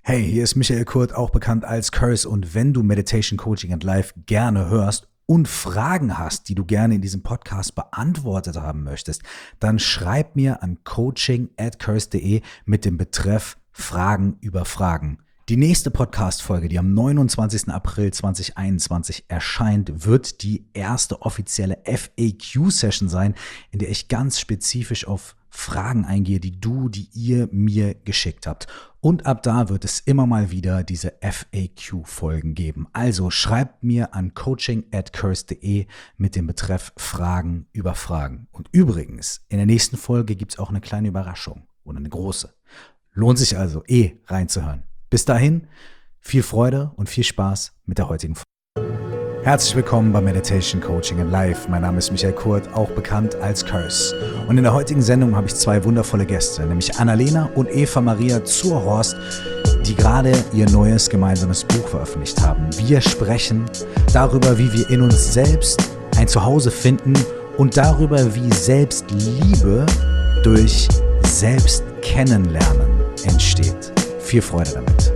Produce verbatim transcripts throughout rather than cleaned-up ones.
Hey, hier ist Michael Kurt, auch bekannt als Curse. Und wenn du Meditation Coaching and Life gerne hörst und Fragen hast, die du gerne in diesem Podcast beantwortet haben möchtest, dann schreib mir an coaching at curse punkt de mit dem Betreff Fragen über Fragen. Die nächste Podcast-Folge, die am neunundzwanzigsten April zweitausendeinundzwanzig erscheint, wird die erste offizielle F A Q-Session sein, in der ich ganz spezifisch auf Fragen eingehe, die du, die ihr mir geschickt habt. Und ab da wird es immer mal wieder diese F A Q-Folgen geben. Also schreibt mir an coaching at curse punkt de mit dem Betreff Fragen über Fragen. Und übrigens, in der nächsten Folge gibt es auch eine kleine Überraschung oder eine große. Lohnt sich also eh reinzuhören. Bis dahin, viel Freude und viel Spaß mit der heutigen Folge. Herzlich willkommen bei Meditation Coaching and Life. Mein Name ist Michael Kurt, auch bekannt als Curse. Und in der heutigen Sendung habe ich zwei wundervolle Gäste, nämlich Annalena und Eva Maria Zurhorst, die gerade ihr neues gemeinsames Buch veröffentlicht haben. Wir sprechen darüber, wie wir in uns selbst ein Zuhause finden und darüber, wie Selbstliebe durch Selbstkennenlernen entsteht. Viel Freude damit.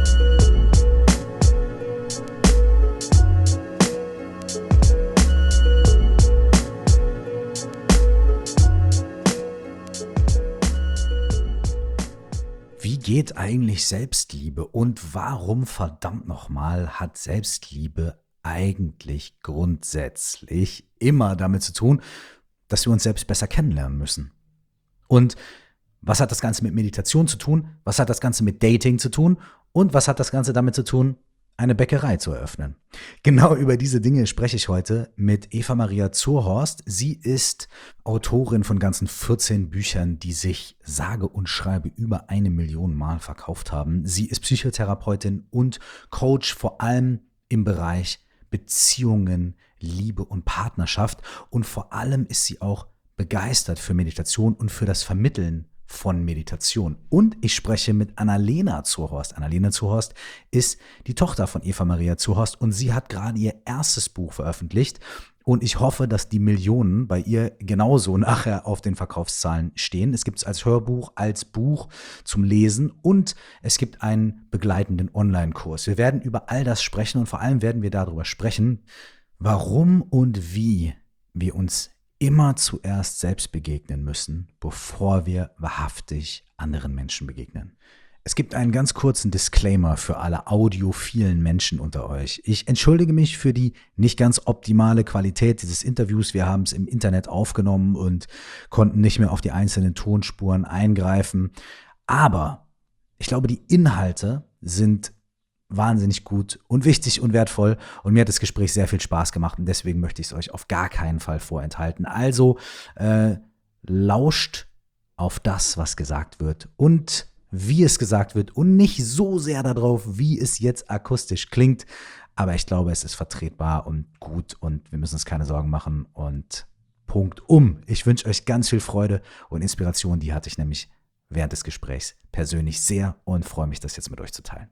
Wie geht eigentlich Selbstliebe und warum verdammt nochmal hat Selbstliebe eigentlich grundsätzlich immer damit zu tun, dass wir uns selbst besser kennenlernen müssen? Und was hat das Ganze mit Meditation zu tun? Was hat das Ganze mit Dating zu tun? Und was hat das Ganze damit zu tun, eine Bäckerei zu eröffnen? Genau über diese Dinge spreche ich heute mit Eva Maria Zurhorst. Sie ist Autorin von ganzen vierzehn Büchern, die sich sage und schreibe über eine Million Mal verkauft haben. Sie ist Psychotherapeutin und Coach, vor allem im Bereich Beziehungen, Liebe und Partnerschaft. Und vor allem ist sie auch begeistert für Meditation und für das Vermitteln von Meditation. Und ich spreche mit Annalena Zurhorst. Annalena Zurhorst ist die Tochter von Eva Maria Zurhorst und sie hat gerade ihr erstes Buch veröffentlicht. Und ich hoffe, dass die Millionen bei ihr genauso nachher auf den Verkaufszahlen stehen. Es gibt es als Hörbuch, als Buch zum Lesen und es gibt einen begleitenden Online-Kurs. Wir werden über all das sprechen und vor allem werden wir darüber sprechen, warum und wie wir uns immer zuerst selbst begegnen müssen, bevor wir wahrhaftig anderen Menschen begegnen. Es gibt einen ganz kurzen Disclaimer für alle audiophilen Menschen unter euch. Ich entschuldige mich für die nicht ganz optimale Qualität dieses Interviews. Wir haben es im Internet aufgenommen und konnten nicht mehr auf die einzelnen Tonspuren eingreifen. Aber ich glaube, die Inhalte sind wahnsinnig gut und wichtig und wertvoll und mir hat das Gespräch sehr viel Spaß gemacht und deswegen möchte ich es euch auf gar keinen Fall vorenthalten. Also äh, lauscht auf das, was gesagt wird und wie es gesagt wird und nicht so sehr darauf, wie es jetzt akustisch klingt, aber ich glaube, es ist vertretbar und gut und wir müssen uns keine Sorgen machen und Punkt um. Ich wünsche euch ganz viel Freude und Inspiration, die hatte ich nämlich während des Gesprächs persönlich sehr und freue mich, das jetzt mit euch zu teilen.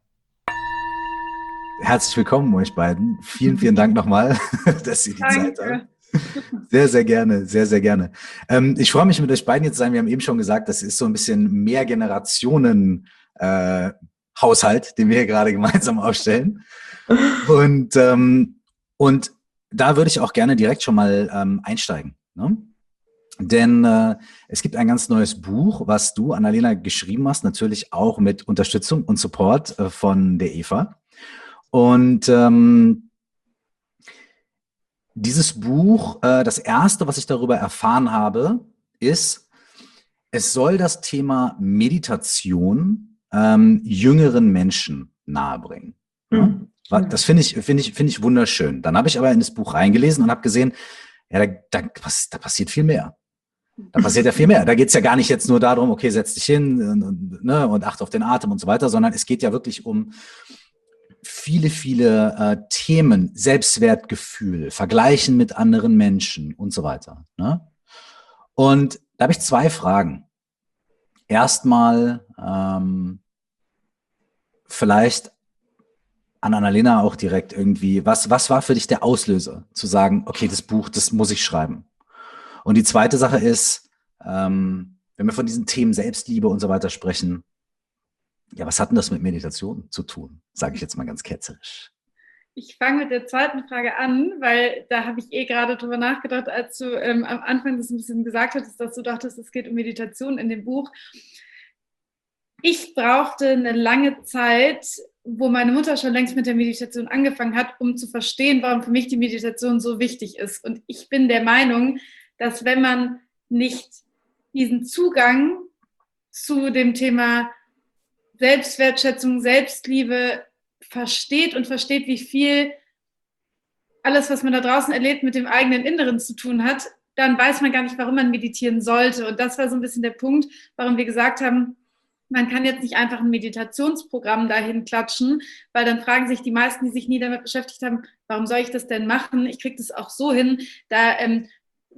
Herzlich willkommen euch beiden. Vielen, vielen Dank nochmal, dass ihr die Danke. Zeit habt. Sehr, sehr gerne, sehr, sehr gerne. Ähm, ich freue mich, mit euch beiden jetzt zu sein. Wir haben eben schon gesagt, das ist so ein bisschen Mehrgenerationen-Haushalt, äh, den wir hier gerade gemeinsam aufstellen. Und, ähm, und da würde ich auch gerne direkt schon mal ähm, einsteigen. Ne? Denn äh, es gibt ein ganz neues Buch, was du, Annalena, geschrieben hast, natürlich auch mit Unterstützung und Support äh, von der Eva. Und ähm, dieses Buch, äh, das erste, was ich darüber erfahren habe, ist, es soll das Thema Meditation ähm, jüngeren Menschen nahebringen. Mhm. Ja? Das finde ich, finde ich, finde ich wunderschön. Dann habe ich aber in das Buch reingelesen und habe gesehen, ja, da, da, da passiert viel mehr. Da passiert ja viel mehr. Da geht es ja gar nicht jetzt nur darum, okay, setz dich hin und, ne, und achte auf den Atem und so weiter, sondern es geht ja wirklich um viele, viele äh, Themen, Selbstwertgefühl, Vergleichen mit anderen Menschen und so weiter. Ne? Und da habe ich zwei Fragen. Erstmal ähm, vielleicht an Annalena auch direkt irgendwie, was, was war für dich der Auslöser, zu sagen, okay, das Buch, das muss ich schreiben? Und die zweite Sache ist, ähm, wenn wir von diesen Themen Selbstliebe und so weiter sprechen, Ja, was hat denn das mit Meditation zu tun? Sage ich jetzt mal ganz ketzerisch. Ich fange mit der zweiten Frage an, weil da habe ich eh gerade drüber nachgedacht, als du ähm, am Anfang das ein bisschen gesagt hattest, dass du dachtest, es geht um Meditation in dem Buch. Ich brauchte eine lange Zeit, wo meine Mutter schon längst mit der Meditation angefangen hat, um zu verstehen, warum für mich die Meditation so wichtig ist. Und ich bin der Meinung, dass wenn man nicht diesen Zugang zu dem Thema Selbstwertschätzung, Selbstliebe versteht und versteht, wie viel alles, was man da draußen erlebt, mit dem eigenen Inneren zu tun hat, dann weiß man gar nicht, warum man meditieren sollte. Und das war so ein bisschen der Punkt, warum wir gesagt haben, man kann jetzt nicht einfach ein Meditationsprogramm dahin klatschen, weil dann fragen sich die meisten, die sich nie damit beschäftigt haben, warum soll ich das denn machen? Ich kriege das auch so hin, da ähm,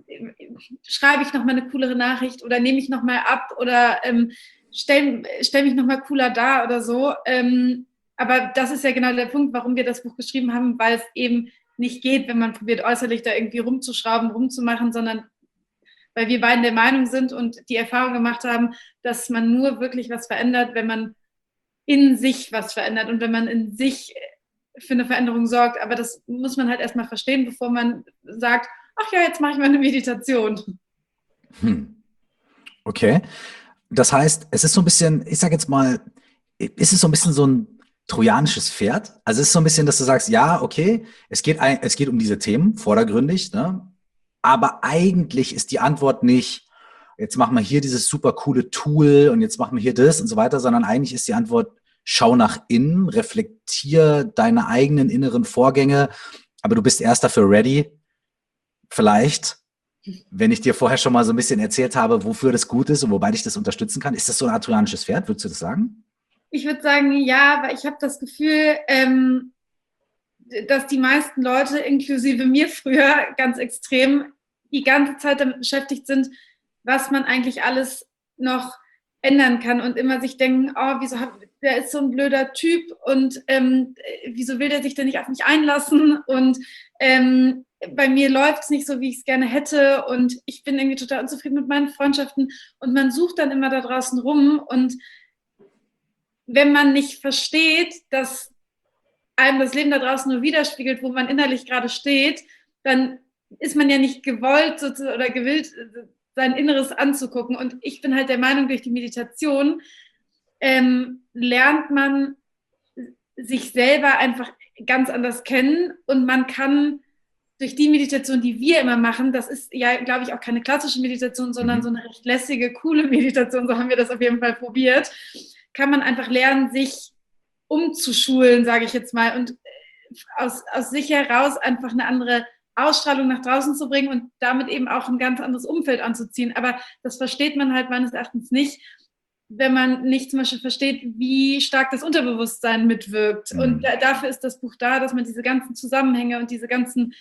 schreibe ich nochmal eine coolere Nachricht oder nehme ich nochmal ab oder ähm, stelle stell mich nochmal cooler dar oder so. Ähm, aber das ist ja genau der Punkt, warum wir das Buch geschrieben haben, weil es eben nicht geht, wenn man probiert, äußerlich da irgendwie rumzuschrauben, rumzumachen, sondern weil wir beiden der Meinung sind und die Erfahrung gemacht haben, dass man nur wirklich was verändert, wenn man in sich was verändert und wenn man in sich für eine Veränderung sorgt. Aber das muss man halt erstmal verstehen, bevor man sagt, ach ja, jetzt mache ich mal eine Meditation. Hm. Okay. Das heißt, es ist so ein bisschen, ich sage jetzt mal, ist es so ein bisschen so ein trojanisches Pferd? Also es ist so ein bisschen, dass du sagst, ja, okay, es geht, ein, es geht um diese Themen, vordergründig, ne? Aber eigentlich ist die Antwort nicht, jetzt machen wir hier dieses super coole Tool und jetzt machen wir hier das und so weiter, sondern eigentlich ist die Antwort, schau nach innen, reflektier deine eigenen inneren Vorgänge, aber du bist erst dafür ready, vielleicht, wenn ich dir vorher schon mal so ein bisschen erzählt habe, wofür das gut ist und wobei ich das unterstützen kann. Ist das so ein trojanisches Pferd? Würdest du das sagen? Ich würde sagen, ja, weil ich habe das Gefühl, ähm, dass die meisten Leute, inklusive mir früher, ganz extrem die ganze Zeit damit beschäftigt sind, was man eigentlich alles noch ändern kann und immer sich denken, oh, wieso hab, der ist so ein blöder Typ und ähm, wieso will der sich denn nicht auf mich einlassen und ähm, bei mir läuft es nicht so, wie ich es gerne hätte und ich bin irgendwie total unzufrieden mit meinen Freundschaften und man sucht dann immer da draußen rum und wenn man nicht versteht, dass einem das Leben da draußen nur widerspiegelt, wo man innerlich gerade steht, dann ist man ja nicht gewollt oder gewillt, sein Inneres anzugucken. Und ich bin halt der Meinung, durch die Meditation ähm, lernt man sich selber einfach ganz anders kennen und man kann durch die Meditation, die wir immer machen, das ist ja, glaube ich, auch keine klassische Meditation, sondern mhm. so eine recht lässige, coole Meditation, so haben wir das auf jeden Fall probiert, kann man einfach lernen, sich umzuschulen, sage ich jetzt mal, und aus, aus sich heraus einfach eine andere Ausstrahlung nach draußen zu bringen und damit eben auch ein ganz anderes Umfeld anzuziehen. Aber das versteht man halt meines Erachtens nicht, wenn man nicht zum Beispiel versteht, wie stark das Unterbewusstsein mitwirkt. Mhm. Und da, dafür ist das Buch da, dass man diese ganzen Zusammenhänge und diese ganzen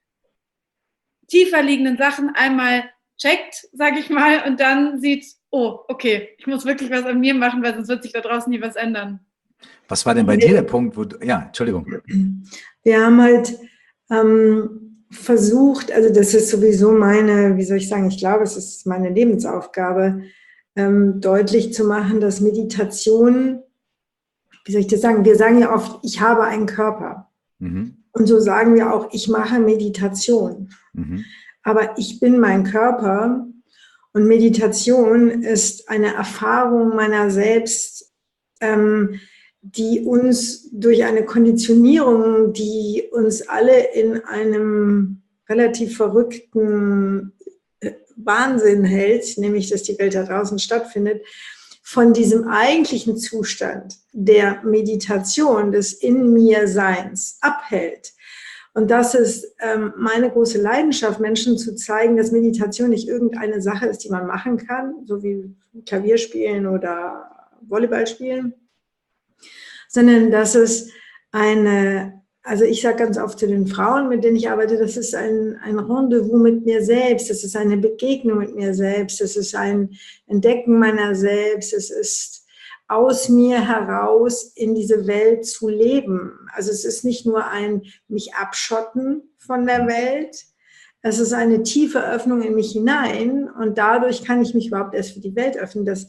tiefer liegenden Sachen einmal checkt, sage ich mal, und dann sieht, oh, okay, ich muss wirklich was an mir machen, weil sonst wird sich da draußen nie was ändern. Was war denn bei dir der Punkt, wo du, ja, Entschuldigung. Wir haben halt ähm, versucht, also das ist sowieso meine, wie soll ich sagen, ich glaube, es ist meine Lebensaufgabe, ähm, deutlich zu machen, dass Meditation, wie soll ich das sagen, wir sagen ja oft, ich habe einen Körper. Mhm. Und so sagen wir auch, ich mache Meditation. Mhm. Aber ich bin mein Körper und Meditation ist eine Erfahrung meiner selbst, ähm, die uns durch eine Konditionierung, die uns alle in einem relativ verrückten Wahnsinn hält, nämlich dass die Welt da draußen stattfindet, von diesem eigentlichen Zustand der Meditation, des In-mir-Seins abhält. Und das ist ähm, meine große Leidenschaft, Menschen zu zeigen, dass Meditation nicht irgendeine Sache ist, die man machen kann, so wie Klavier spielen oder Volleyball spielen, sondern dass es eine, also ich sage ganz oft zu den Frauen, mit denen ich arbeite, das ist ein, ein Rendezvous mit mir selbst, das ist eine Begegnung mit mir selbst, das ist ein Entdecken meiner selbst, es ist aus mir heraus in diese Welt zu leben. Also es ist nicht nur ein mich abschotten von der Welt, es ist eine tiefe Öffnung in mich hinein und dadurch kann ich mich überhaupt erst für die Welt öffnen. Das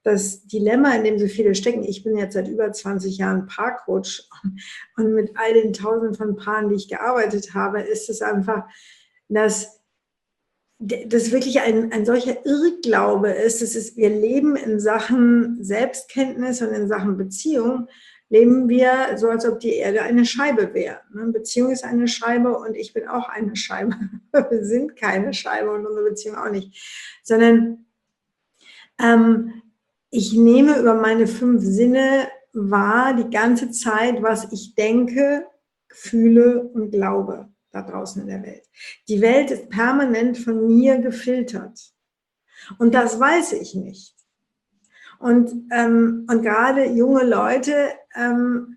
das Dilemma, in dem so viele stecken, ich bin jetzt seit über zwanzig Jahren Paarcoach und mit all den Tausenden von Paaren, die ich gearbeitet habe, ist es einfach, dass das wirklich ein, ein solcher Irrglaube ist. Das ist, wir leben in Sachen Selbstkenntnis und in Sachen Beziehung, leben wir so, als ob die Erde eine Scheibe wäre. Eine Beziehung ist eine Scheibe und ich bin auch eine Scheibe. Wir sind keine Scheibe und unsere Beziehung auch nicht. Sondern ähm, ich nehme über meine fünf Sinne wahr die ganze Zeit, was ich denke, fühle und glaube da draußen in der Welt. Die Welt ist permanent von mir gefiltert. Und das weiß ich nicht. Und, ähm, und gerade junge Leute, ähm,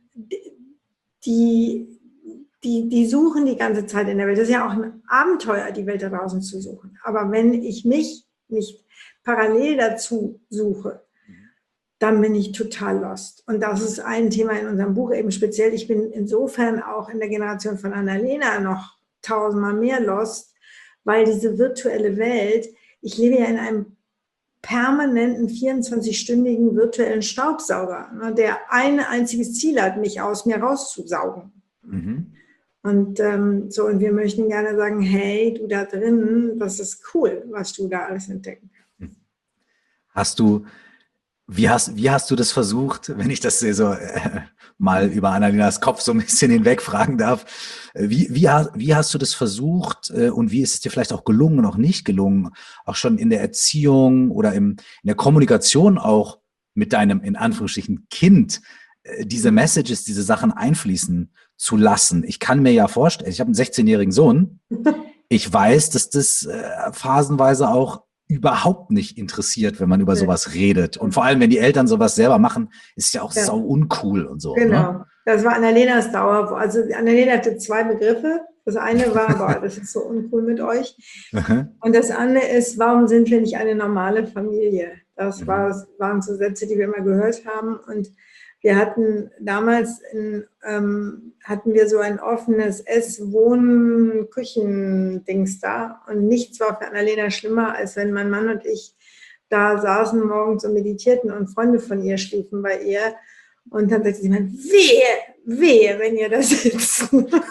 die, die, die suchen die ganze Zeit in der Welt. Das ist ja auch ein Abenteuer, die Welt da draußen zu suchen. Aber wenn ich mich nicht parallel dazu suche, dann bin ich total lost. Und das ist ein Thema in unserem Buch eben speziell. Ich bin insofern auch in der Generation von Annalena noch tausendmal mehr lost, weil diese virtuelle Welt, ich lebe ja in einem permanenten vierundzwanzig-stündigen virtuellen Staubsauger, ne, der ein einziges Ziel hat, mich aus mir rauszusaugen. Mhm. Und ähm, so, und wir möchten gerne sagen, hey, du da drin, das ist cool, was du da alles entdecken kannst. Hast du Wie hast, wie hast du das versucht, wenn ich das so äh, mal über Annalenas Kopf so ein bisschen hinweg fragen darf? Wie, wie, wie hast du das versucht äh, und wie ist es dir vielleicht auch gelungen und auch nicht gelungen, auch schon in der Erziehung oder im, in der Kommunikation auch mit deinem, in Anführungsstrichen, Kind, äh, diese Messages, diese Sachen einfließen zu lassen? Ich kann mir ja vorstellen, ich habe einen sechzehnjährigen Sohn, ich weiß, dass das äh, phasenweise auch überhaupt nicht interessiert, wenn man über sowas redet. Und vor allem, wenn die Eltern sowas selber machen, ist ja auch ja. sau uncool und so. Genau. Ne? Das war Annalenas Dauer. Also Annalena hatte zwei Begriffe. Das eine war, boah, das ist so uncool mit euch. Und das andere ist, warum sind wir nicht eine normale Familie? Das war, waren so Sätze, die wir immer gehört haben. Und wir hatten damals, in, ähm, hatten wir so ein offenes Ess-, Wohn-, Küchen-Dings da. Und nichts war für Annalena schlimmer, als wenn mein Mann und ich da saßen morgens und meditierten und Freunde von ihr schliefen bei ihr. Und dann sagte sie mir, wehe, wehe, wenn ihr das sitzt.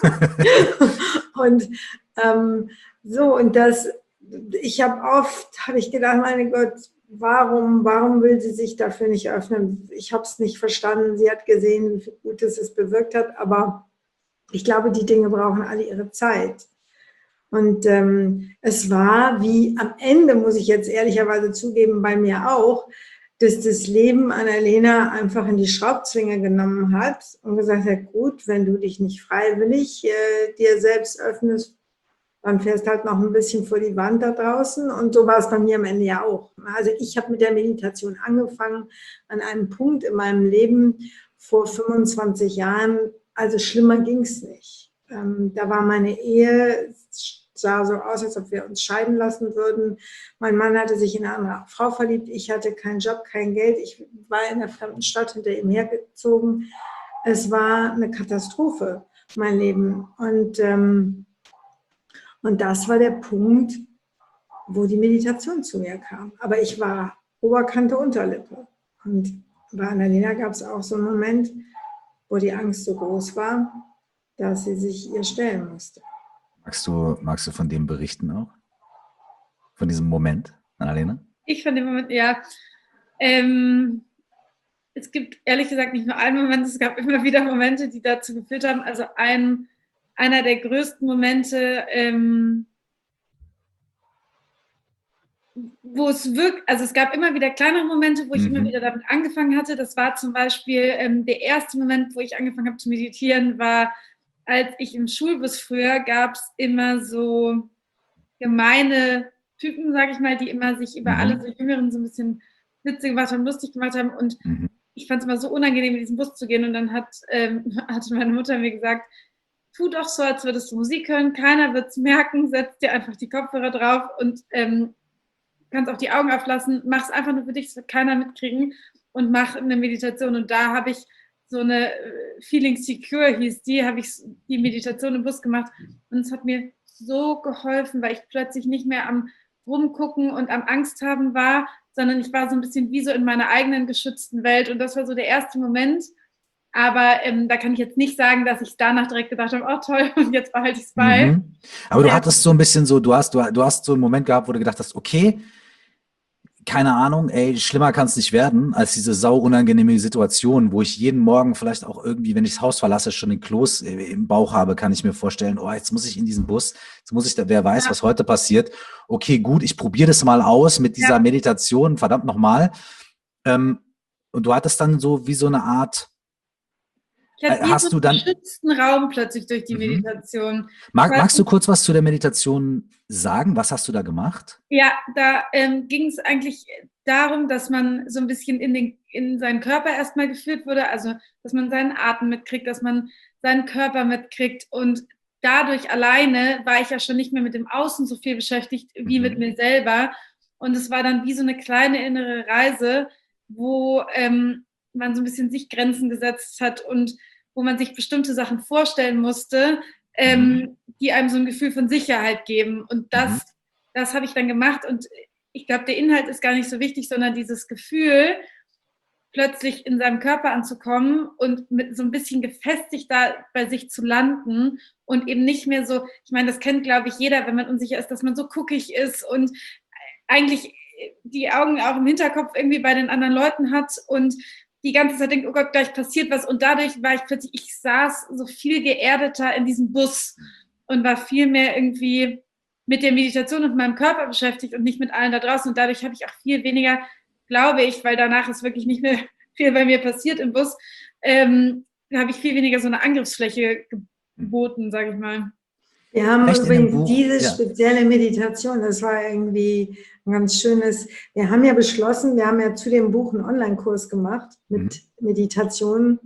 Und ähm, so, und das, ich habe oft, habe ich gedacht, meine Gott, warum, warum will sie sich dafür nicht öffnen? Ich habe es nicht verstanden. Sie hat gesehen, wie viel Gutes es bewirkt hat, aber ich glaube, die Dinge brauchen alle ihre Zeit. Und ähm, es war wie am Ende, muss ich jetzt ehrlicherweise zugeben, bei mir auch, dass das Leben Annalena einfach in die Schraubzwinge genommen hat und gesagt hat, gut, wenn du dich nicht freiwillig äh, dir selbst öffnest, dann fährst halt noch ein bisschen vor die Wand da draußen. Und so war es bei mir am Ende ja auch. Also ich habe mit der Meditation angefangen an einem Punkt in meinem Leben vor fünfundzwanzig Jahren. Also schlimmer ging es nicht. Ähm, da war meine Ehe, sah so aus, als ob wir uns scheiden lassen würden. Mein Mann hatte sich in eine andere Frau verliebt. Ich hatte keinen Job, kein Geld. Ich war in einer fremden Stadt hinter ihm hergezogen. Es war eine Katastrophe, mein Leben. Und, ähm, und das war der Punkt, wo die Meditation zu mir kam. Aber ich war Oberkante, Unterlippe. Und bei Annalena gab es auch so einen Moment, wo die Angst so groß war, dass sie sich ihr stellen musste. Magst du, magst du von dem berichten auch? Von diesem Moment, Annalena? Ich von dem Moment, ja. Ähm, es gibt ehrlich gesagt nicht nur einen Moment, es gab immer wieder Momente, die dazu geführt haben. Also ein, einer der größten Momente, ähm, wo es wirklich, also es gab immer wieder kleinere Momente, wo ich mhm. immer wieder damit angefangen hatte. Das war zum Beispiel ähm, der erste Moment, wo ich angefangen habe zu meditieren, war, als ich im Schulbus früher, gab es immer so gemeine Typen, sage ich mal, die immer sich über mhm. alle so Jüngeren so ein bisschen witzig gemacht haben, lustig gemacht haben. Und mhm. ich fand es immer so unangenehm, in diesen Bus zu gehen. Und dann hat, ähm, hatte meine Mutter mir gesagt, tu doch so, als würdest du Musik hören. Keiner wird es merken. Setz dir einfach die Kopfhörer drauf und ähm, kannst auch die Augen auflassen. Mach es einfach nur für dich, das wird keiner mitkriegen. Und mach eine Meditation. Und da habe ich so eine Feeling Secure hieß die, habe ich die Meditation im Bus gemacht und es hat mir so geholfen, weil ich plötzlich nicht mehr am Rumgucken und am Angst haben war, sondern ich war so ein bisschen wie so in meiner eigenen geschützten Welt und das war so der erste Moment. Aber ähm, da kann ich jetzt nicht sagen, dass ich danach direkt gedacht habe, oh toll, und jetzt behalte ich es bei. Mhm. Aber du Ja. hattest so ein bisschen so, du hast, du, du hast so einen Moment gehabt, wo du gedacht hast, okay, keine Ahnung, ey, schlimmer kann es nicht werden, als diese sauunangenehme Situation, wo ich jeden Morgen vielleicht auch irgendwie, wenn ich das Haus verlasse, schon den Kloß im Bauch habe, kann ich mir vorstellen, oh, jetzt muss ich in diesen Bus, jetzt muss ich da, wer weiß, Ja. was heute passiert. Okay, gut, ich probiere das mal aus mit dieser Ja. Meditation, verdammt nochmal. Ähm, und du hattest dann so wie so eine Art, Ich hatte wie hast so du einen dann, geschützten Raum plötzlich durch die Mhm. Meditation. mag, Weil- magst du kurz was zu der Meditation sagen? Was hast du da gemacht? Ja, da ähm, ging es eigentlich darum, dass man so ein bisschen in, den, in seinen Körper erstmal geführt wurde, also dass man seinen Atem mitkriegt, dass man seinen Körper mitkriegt und dadurch alleine war ich ja schon nicht mehr mit dem Außen so viel beschäftigt wie Mhm. mit mir selber und es war dann wie so eine kleine innere Reise, wo ähm, man so ein bisschen sich Grenzen gesetzt hat und wo man sich bestimmte Sachen vorstellen musste, ähm, Mhm. die einem so ein Gefühl von Sicherheit geben und das Mhm. Das habe ich dann gemacht und ich glaube, der Inhalt ist gar nicht so wichtig, sondern dieses Gefühl, plötzlich in seinem Körper anzukommen und mit so ein bisschen gefestigt da bei sich zu landen und eben nicht mehr so, ich meine, das kennt, glaube ich, jeder, wenn man unsicher ist, dass man so guckig ist und eigentlich die Augen auch im Hinterkopf irgendwie bei den anderen Leuten hat und die ganze Zeit denkt, oh Gott, gleich passiert was und dadurch war ich plötzlich, ich saß so viel geerdeter in diesem Bus und war viel mehr irgendwie mit der Meditation und meinem Körper beschäftigt und nicht mit allen da draußen. Und dadurch habe ich auch viel weniger, glaube ich, weil danach ist wirklich nicht mehr viel bei mir passiert im Bus, ähm, habe ich viel weniger so eine Angriffsfläche geboten, sage ich mal. Wir haben Vielleicht in dem übrigens Buch, diese ja. spezielle Meditation, das war irgendwie ein ganz schönes, wir haben ja beschlossen, wir haben ja zu dem Buch einen Online-Kurs gemacht mit Mhm. Meditation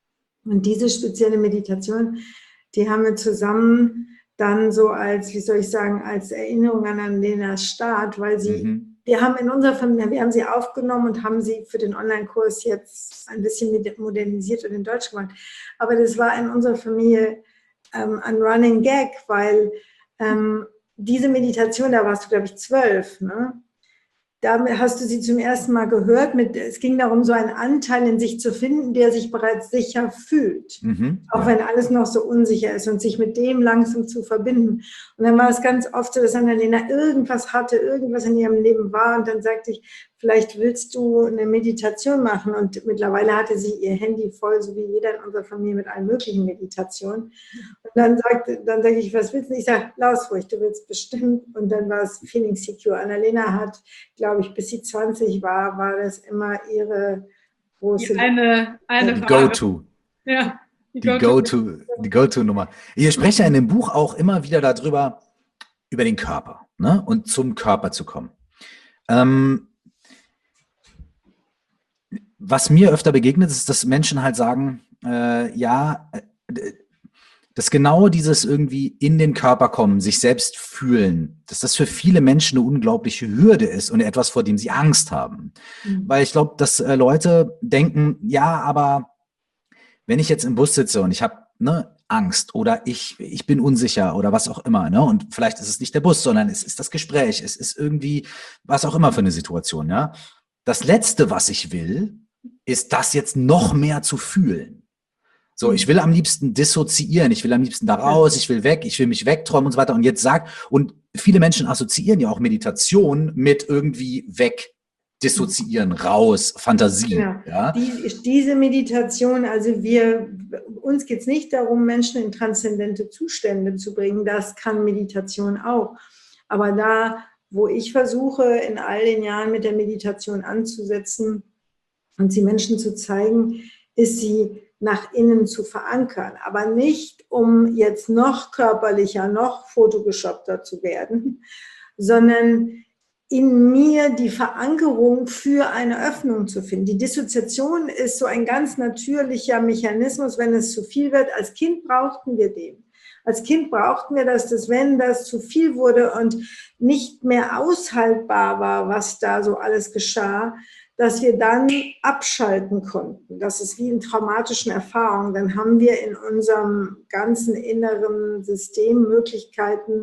und diese spezielle Meditation, die haben wir zusammen dann so als, wie soll ich sagen, als Erinnerung an Annenas Start, weil sie, Mhm. wir haben in unserer Familie, wir haben sie aufgenommen und haben sie für den Online-Kurs jetzt ein bisschen modernisiert und in Deutsch gemacht. Aber das war in unserer Familie ähm, ein Running Gag, weil ähm, diese Meditation, da warst du, glaube ich, zwölf, ne? Da hast du sie zum ersten Mal gehört. Mit, es ging darum, so einen Anteil in sich zu finden, der sich bereits sicher fühlt. Mhm. Auch Ja. wenn alles noch so unsicher ist und sich mit dem langsam zu verbinden. Und dann war es ganz oft so, dass Annalena irgendwas hatte, irgendwas in ihrem Leben war. Und dann sagte ich, vielleicht willst du eine Meditation machen. Und mittlerweile hatte sie ihr Handy voll, so wie jeder in unserer Familie, mit allen möglichen Meditationen. Und dann sagte, dann sage ich, was willst du? Ich sage, lass ruhig, du willst bestimmt. Und dann war es Feeling Secure. Annalena hat, glaube ich, bis sie zwanzig war, war das immer ihre große... Die eine, eine Die Frage. Go-To. Ja, die, Die Go-To. Go-To, die Go-To-Nummer. Ihr sprecht ja in dem Buch auch immer wieder darüber, über den Körper, ne? Und zum Körper zu kommen. Ähm, was mir öfter begegnet, ist, dass Menschen halt sagen, äh, ja, äh, dass genau dieses irgendwie in den Körper kommen, sich selbst fühlen, dass das für viele Menschen eine unglaubliche Hürde ist und etwas, vor dem sie Angst haben. Mhm. Weil ich glaube, dass äh, Leute denken, ja, aber wenn ich jetzt im Bus sitze und ich habe ne, Angst oder ich, ich bin unsicher oder was auch immer, ne? Und vielleicht ist es nicht der Bus, sondern es ist das Gespräch, es ist irgendwie was auch immer für eine Situation, ja. Das Letzte, was ich will, ist das jetzt noch mehr zu fühlen. So, ich will am liebsten dissoziieren, ich will am liebsten da raus, ich will weg, ich will mich wegträumen und so weiter. Und jetzt sagt, und viele Menschen assoziieren ja auch Meditation mit irgendwie weg, dissoziieren, raus, Fantasie. Genau. Ja? Die, diese Meditation, also wir, uns geht es nicht darum, Menschen in transzendente Zustände zu bringen, das kann Meditation auch. Aber da, wo ich versuche, in all den Jahren mit der Meditation anzusetzen und sie Menschen zu zeigen, ist sie nach innen zu verankern, aber nicht, um jetzt noch körperlicher, noch fotogeshoppter zu werden, sondern in mir die Verankerung für eine Öffnung zu finden. Die Dissoziation ist so ein ganz natürlicher Mechanismus, wenn es zu viel wird. Als Kind brauchten wir den. Als Kind brauchten wir das, dass wenn das zu viel wurde und nicht mehr aushaltbar war, was da so alles geschah, dass wir dann abschalten konnten. Das ist wie in traumatischen Erfahrungen. Dann haben wir in unserem ganzen inneren System Möglichkeiten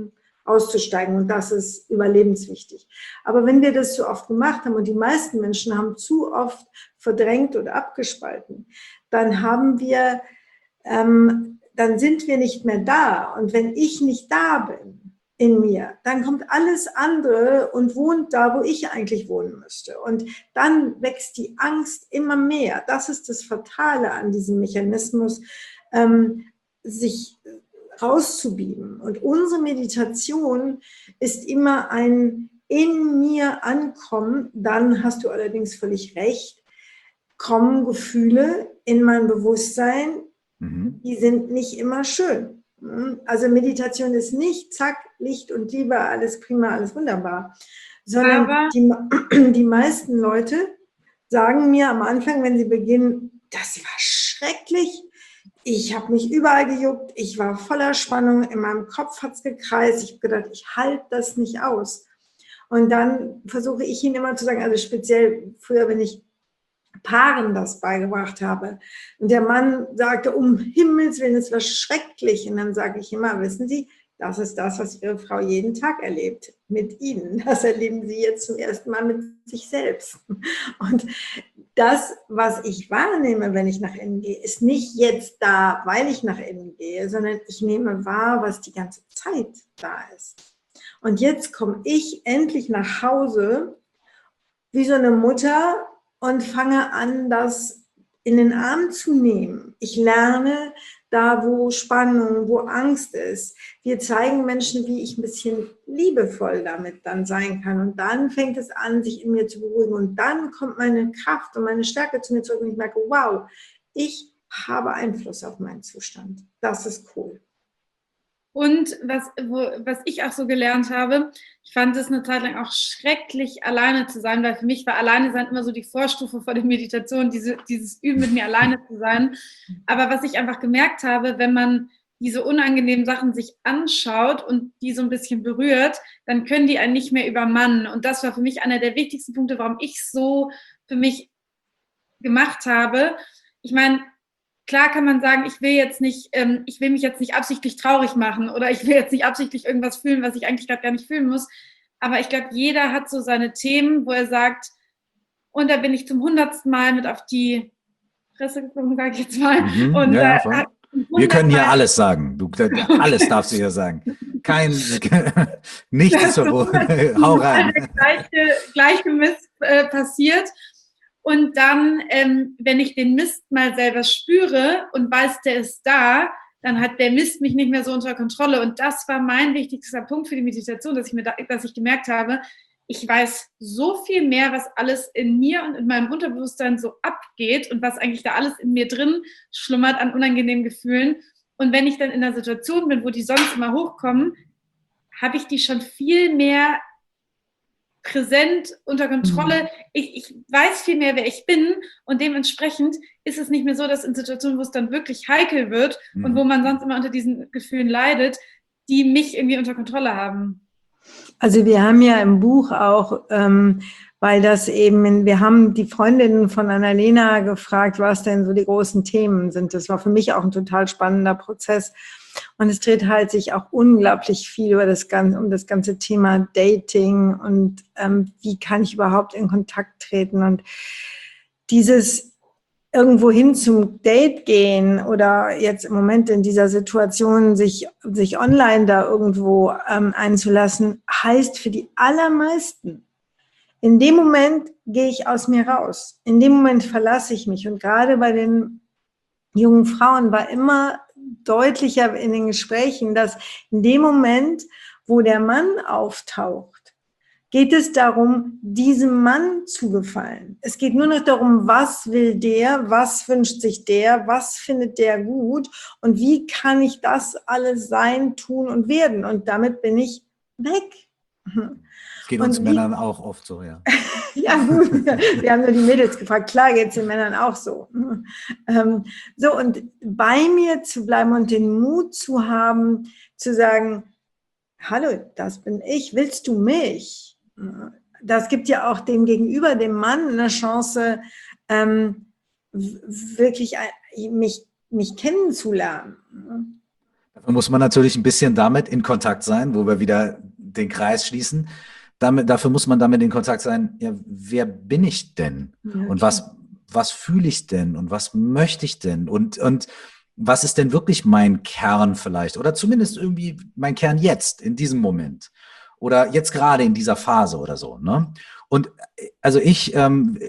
auszusteigen. Und das ist überlebenswichtig. Aber wenn wir das so oft gemacht haben und die meisten Menschen haben zu oft verdrängt oder abgespalten, dann haben wir, ähm, dann sind wir nicht mehr da. Und wenn ich nicht da bin in mir, dann kommt alles andere und wohnt da, wo ich eigentlich wohnen müsste. Und dann wächst die Angst immer mehr. Das ist das Fatale an diesem Mechanismus, ähm, sich rauszubieben. Und unsere Meditation ist immer ein in mir ankommen. Dann hast du allerdings völlig recht, kommen Gefühle in mein Bewusstsein, mhm. die sind nicht immer schön. Also Meditation ist nicht zack, Licht und Liebe, alles prima, alles wunderbar, sondern die, die meisten Leute sagen mir am Anfang, wenn sie beginnen, das war schrecklich, ich habe mich überall gejuckt, ich war voller Spannung, in meinem Kopf hat es gekreist, ich habe gedacht, ich halte das nicht aus. Und dann versuche ich ihnen immer zu sagen, also speziell früher, wenn ich Paaren das beigebracht habe. Und der Mann sagte, um Himmels Willen, es war schrecklich. Und dann sage ich immer, wissen Sie, das ist das, was Ihre Frau jeden Tag erlebt mit Ihnen. Das erleben Sie jetzt zum ersten Mal mit sich selbst. Und das, was ich wahrnehme, wenn ich nach innen gehe, ist nicht jetzt da, weil ich nach innen gehe, sondern ich nehme wahr, was die ganze Zeit da ist. Und jetzt komme ich endlich nach Hause, wie so eine Mutter, und fange an, das in den Arm zu nehmen. Ich lerne da, wo Spannung, wo Angst ist. Wir zeigen Menschen, wie ich ein bisschen liebevoll damit dann sein kann. Und dann fängt es an, sich in mir zu beruhigen. Und dann kommt meine Kraft und meine Stärke zu mir zurück. Und ich merke, wow, ich habe Einfluss auf meinen Zustand. Das ist cool. Und was, wo, was ich auch so gelernt habe, ich fand es eine Zeit lang auch schrecklich, alleine zu sein, weil für mich war alleine sein immer so die Vorstufe vor der Meditation, diese, dieses Üben, mit mir alleine zu sein. Aber was ich einfach gemerkt habe, wenn man diese unangenehmen Sachen sich anschaut und die so ein bisschen berührt, dann können die einen nicht mehr übermannen. Und das war für mich einer der wichtigsten Punkte, warum ich so für mich gemacht habe. Ich meine, klar kann man sagen, ich will jetzt nicht, ähm, ich will mich jetzt nicht absichtlich traurig machen oder ich will jetzt nicht absichtlich irgendwas fühlen, was ich eigentlich gerade gar nicht fühlen muss. Aber ich glaube, jeder hat so seine Themen, wo er sagt, und da bin ich zum hundertsten Mal mit auf die Fresse gekommen, sage ich jetzt mal. Mhm, und ja, äh, ja, wir können hier alles sagen. Du, alles darfst du hier sagen. Kein, nichts ist verboten. Hau rein. Gleiche, gleiche Mist äh, passiert. Und dann, ähm, wenn ich den Mist mal selber spüre und weiß, der ist da, dann hat der Mist mich nicht mehr so unter Kontrolle. Und das war mein wichtigster Punkt für die Meditation, dass ich mir, da, dass ich gemerkt habe, ich weiß so viel mehr, was alles in mir und in meinem Unterbewusstsein so abgeht und was eigentlich da alles in mir drin schlummert an unangenehmen Gefühlen. Und wenn ich dann in einer Situation bin, wo die sonst immer hochkommen, habe ich die schon viel mehr präsent, unter Kontrolle. Ich, ich weiß viel mehr, wer ich bin und dementsprechend ist es nicht mehr so, dass in Situationen, wo es dann wirklich heikel wird mhm. und wo man sonst immer unter diesen Gefühlen leidet, die mich irgendwie unter Kontrolle haben. Also wir haben ja im Buch auch, ähm, weil das eben, wir haben die Freundinnen von Annalena gefragt, was denn so die großen Themen sind. Das war für mich auch ein total spannender Prozess. Und es dreht halt sich auch unglaublich viel über das ganze, um das ganze Thema Dating und ähm, wie kann ich überhaupt in Kontakt treten. Und dieses irgendwo hin zum Date gehen oder jetzt im Moment in dieser Situation sich, sich online da irgendwo ähm, einzulassen, heißt für die allermeisten, in dem Moment gehe ich aus mir raus. In dem Moment verlasse ich mich. Und gerade bei den jungen Frauen war immer deutlicher in den Gesprächen, dass in dem Moment, wo der Mann auftaucht, geht es darum, diesem Mann zu gefallen. Es geht nur noch darum, was will der, was wünscht sich der, was findet der gut und wie kann ich das alles sein, tun und werden. Und damit bin ich weg. Das geht uns und Männern wie, auch oft so, ja. Ja gut, wir haben nur die Mädels gefragt. Klar geht es den Männern auch so. Ähm, so, und bei mir zu bleiben und den Mut zu haben, zu sagen, hallo, das bin ich, willst du mich? Das gibt ja auch dem Gegenüber, dem Mann, eine Chance, ähm, wirklich mich, mich kennenzulernen. Da muss man natürlich ein bisschen damit in Kontakt sein, wo wir wieder den Kreis schließen. Damit, dafür muss man damit in Kontakt sein, ja, wer bin ich denn? Ja, Und klar. was, was fühle ich denn? Und was möchte ich denn? Und, und was ist denn wirklich mein Kern vielleicht? Oder zumindest irgendwie mein Kern jetzt, in diesem Moment. Oder jetzt gerade in dieser Phase oder so. Ne? Und äh, also ich, ähm,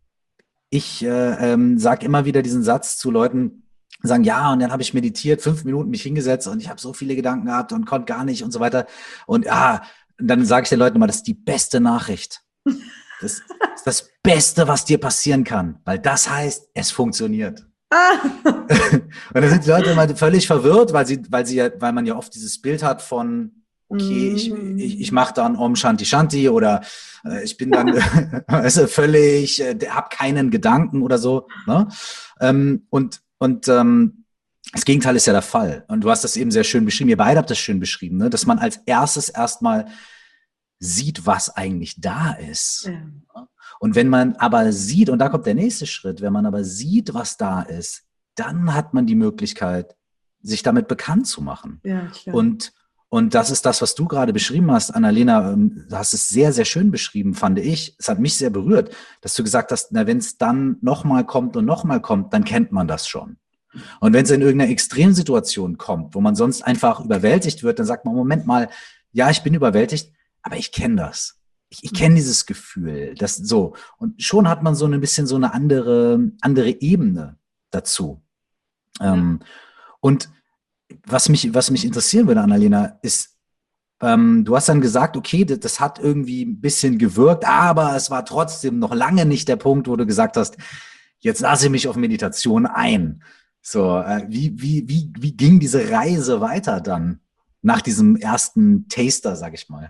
ich äh, ähm, sage immer wieder diesen Satz zu Leuten, sagen, ja, und dann habe ich meditiert, fünf Minuten mich hingesetzt und ich habe so viele Gedanken gehabt und konnte gar nicht und so weiter. Und ja, und dann sage ich den Leuten immer, das ist die beste Nachricht. Das ist das Beste, was dir passieren kann, weil das heißt, es funktioniert. Ah. Und dann sind die Leute immer völlig verwirrt, weil sie, weil sie ja, weil man ja oft dieses Bild hat von, okay, ich, ich, ich mache dann Om Shanti Shanti oder äh, ich bin dann also völlig, äh, habe keinen Gedanken oder so. Ne? Ähm, und und ähm, das Gegenteil ist ja der Fall. Und du hast das eben sehr schön beschrieben. Ihr beide habt das schön beschrieben, ne? Dass man als erstes erstmal sieht, was eigentlich da ist. Ja. Und wenn man aber sieht, und da kommt der nächste Schritt, wenn man aber sieht, was da ist, dann hat man die Möglichkeit, sich damit bekannt zu machen. Ja, klar. Und, und das ist das, was du gerade beschrieben hast, Annalena. Du hast es sehr, sehr schön beschrieben, fand ich. Es hat mich sehr berührt, dass du gesagt hast, na, wenn es dann nochmal kommt und nochmal kommt, dann kennt man das schon. Und wenn es in irgendeiner Extremsituation kommt, wo man sonst einfach überwältigt wird, dann sagt man, Moment mal, ja, ich bin überwältigt, aber ich kenne das. Ich, ich kenne dieses Gefühl. Das so. Und schon hat man so ein bisschen so eine andere, andere Ebene dazu. Ja. Ähm, und was mich, was mich interessieren würde, Annalena, ist, ähm, du hast dann gesagt, okay, das, das hat irgendwie ein bisschen gewirkt, aber es war trotzdem noch lange nicht der Punkt, wo du gesagt hast, jetzt lasse ich mich auf Meditation ein. So, äh, wie, wie, wie, wie ging diese Reise weiter dann nach diesem ersten Taster, sag ich mal?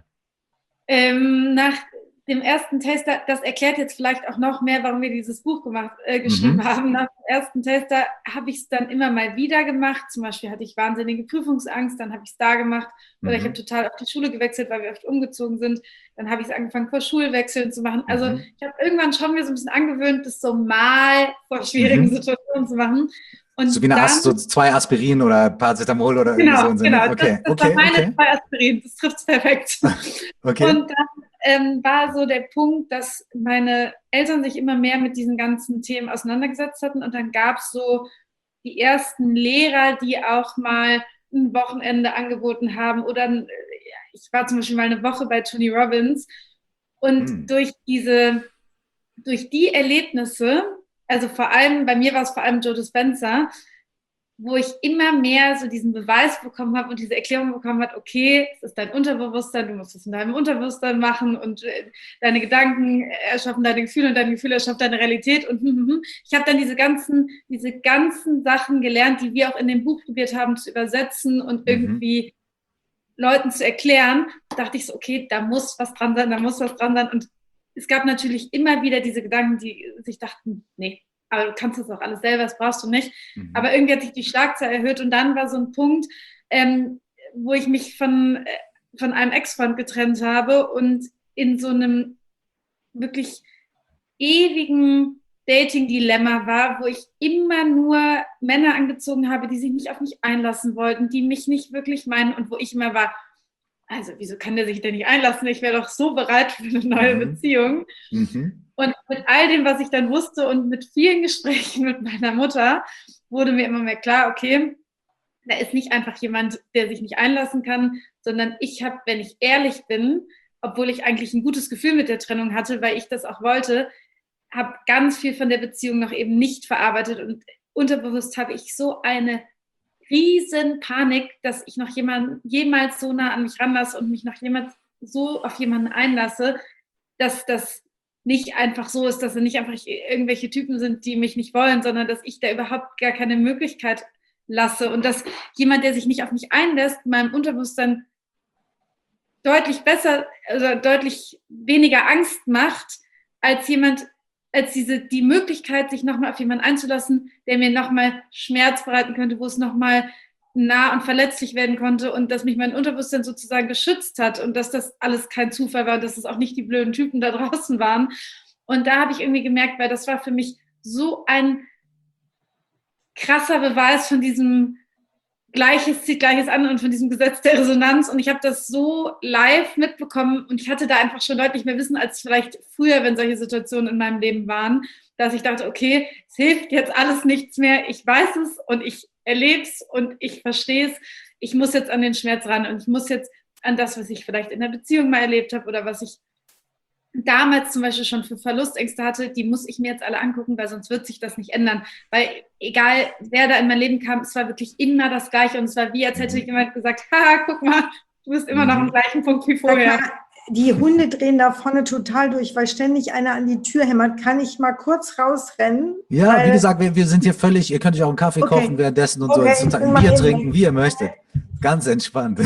Ähm, nach dem ersten Taster, das erklärt jetzt vielleicht auch noch mehr, warum wir dieses Buch gemacht, äh, geschrieben Mhm. haben. Nach dem ersten Taster habe ich es dann immer mal wieder gemacht. Zum Beispiel hatte ich wahnsinnige Prüfungsangst, dann habe ich es da gemacht. Oder ich habe Mhm. total auf die Schule gewechselt, weil wir oft umgezogen sind. Dann habe ich es angefangen, vor Schulwechseln zu machen. Also Mhm. ich habe irgendwann schon mir so ein bisschen angewöhnt, das so mal vor schwierigen Mhm. Situationen zu machen. Und So wie eine dann, As so zwei Aspirin oder Paracetamol oder irgendwie so. genau, In Sinne. genau, das, Okay, das waren okay, meine okay. zwei Aspirin. Das trifft es perfekt. Okay. Und dann ähm, war so der Punkt, dass meine Eltern sich immer mehr mit diesen ganzen Themen auseinandergesetzt hatten. Und dann gab es so die ersten Lehrer, die auch mal ein Wochenende angeboten haben. Oder ich war zum Beispiel mal eine Woche bei Tony Robbins. Und Hm. durch diese, durch die Erlebnisse, also vor allem, bei mir war es vor allem Joe Dispenza, wo ich immer mehr so diesen Beweis bekommen habe und diese Erklärung bekommen habe, okay, es ist dein Unterbewusstsein, du musst es in deinem Unterbewusstsein machen und äh, deine Gedanken erschaffen deine Gefühle und deine Gefühle erschaffen deine Realität und hm, hm, hm. Ich habe dann diese ganzen, diese ganzen Sachen gelernt, die wir auch in dem Buch probiert haben zu übersetzen und Mhm. irgendwie Leuten zu erklären. Da dachte ich so, okay, da muss was dran sein, da muss was dran sein und es gab natürlich immer wieder diese Gedanken, die sich dachten, nee, aber du kannst das auch alles selber, das brauchst du nicht. Mhm. Aber irgendwie hat sich die Schlagzahl erhöht und dann war so ein Punkt, ähm, wo ich mich von, äh, von einem Ex-Freund getrennt habe und in so einem wirklich ewigen Dating-Dilemma war, wo ich immer nur Männer angezogen habe, die sich nicht auf mich einlassen wollten, die mich nicht wirklich meinen und wo ich immer war, also wieso kann der sich denn nicht einlassen? Ich wäre doch so bereit für eine neue Mhm. Beziehung. Mhm. Und mit all dem, was ich dann wusste und mit vielen Gesprächen mit meiner Mutter, wurde mir immer mehr klar, okay, da ist nicht einfach jemand, der sich nicht einlassen kann, sondern ich habe, wenn ich ehrlich bin, obwohl ich eigentlich ein gutes Gefühl mit der Trennung hatte, weil ich das auch wollte, habe ganz viel von der Beziehung noch eben nicht verarbeitet und unterbewusst habe ich so eine riesen Panik, dass ich noch jemanden jemals so nah an mich ranlasse und mich noch jemals so auf jemanden einlasse, dass das nicht einfach so ist, dass es nicht einfach irgendwelche Typen sind, die mich nicht wollen, sondern dass ich da überhaupt gar keine Möglichkeit lasse und dass jemand, der sich nicht auf mich einlässt, meinem Unterbewusstsein deutlich besser, also deutlich weniger Angst macht, als jemand, als diese, die Möglichkeit, sich nochmal auf jemanden einzulassen, der mir nochmal Schmerz bereiten könnte, wo es nochmal nah und verletzlich werden konnte und dass mich mein Unterbewusstsein sozusagen geschützt hat und dass das alles kein Zufall war, dass es auch nicht die blöden Typen da draußen waren. Und da habe ich irgendwie gemerkt, weil das war für mich so ein krasser Beweis von diesem Gleiches zieht Gleiches an und von diesem Gesetz der Resonanz. Und ich habe das so live mitbekommen und ich hatte da einfach schon deutlich mehr Wissen als vielleicht früher, wenn solche Situationen in meinem Leben waren, dass ich dachte, okay, es hilft jetzt alles nichts mehr. Ich weiß es und ich erlebe es und ich verstehe es. Ich muss jetzt an den Schmerz ran und ich muss jetzt an das, was ich vielleicht in der Beziehung mal erlebt habe oder was ich damals zum Beispiel schon für Verlustängste hatte, die muss ich mir jetzt alle angucken, weil sonst wird sich das nicht ändern. Weil egal, wer da in mein Leben kam, es war wirklich immer das Gleiche und es war wie, als hätte jemand gesagt, haha, guck mal, du bist immer noch am gleichen Punkt wie vorher. Die Hunde drehen da vorne total durch, weil ständig einer an die Tür hämmert. Kann ich mal kurz rausrennen? Ja, weil, wie gesagt, wir, wir sind hier völlig, ihr könnt euch auch einen Kaffee okay. kochen währenddessen und okay. so, ein Bier trinken, wie ihr möchtet. Ganz entspannt.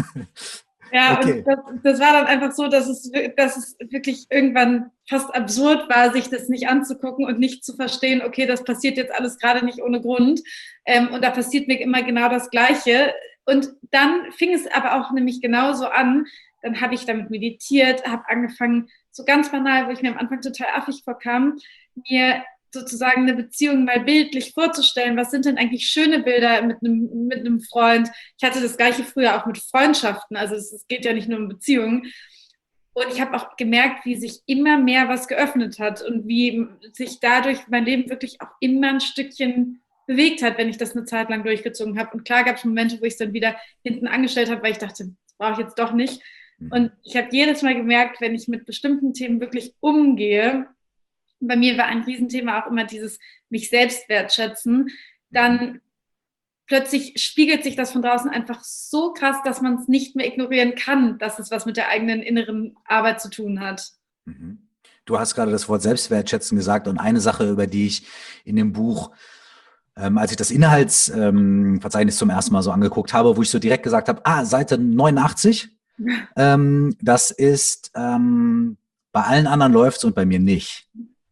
Ja, okay. und das, das war dann einfach so, dass es, dass es wirklich irgendwann fast absurd war, sich das nicht anzugucken und nicht zu verstehen, okay, das passiert jetzt alles gerade nicht ohne Grund. Ähm, und da passiert mir immer genau das Gleiche. Und dann fing es aber auch nämlich genauso an. Dann habe ich damit meditiert, habe angefangen, so ganz banal, wo ich mir am Anfang total affig vorkam, mir sozusagen eine Beziehung mal bildlich vorzustellen. Was sind denn eigentlich schöne Bilder mit einem, mit einem Freund? Ich hatte das Gleiche früher auch mit Freundschaften. Also es, es geht ja nicht nur um Beziehungen. Und ich habe auch gemerkt, wie sich immer mehr was geöffnet hat und wie sich dadurch mein Leben wirklich auch immer ein Stückchen bewegt hat, wenn ich das eine Zeit lang durchgezogen habe. Und klar gab es Momente, wo ich es dann wieder hinten angestellt habe, weil ich dachte, das brauche ich jetzt doch nicht. Und ich habe jedes Mal gemerkt, wenn ich mit bestimmten Themen wirklich umgehe, bei mir war ein Riesenthema auch immer dieses mich selbst wertschätzen, dann plötzlich spiegelt sich das von draußen einfach so krass, dass man es nicht mehr ignorieren kann, dass es was mit der eigenen inneren Arbeit zu tun hat. Du hast gerade das Wort Selbstwertschätzen gesagt und eine Sache, über die ich in dem Buch, ähm, als ich das Inhaltsverzeichnis ähm, zum ersten Mal so angeguckt habe, wo ich so direkt gesagt habe, ah, Seite neunundachtzig, ähm, das ist, ähm, bei allen anderen läuft's und bei mir nicht.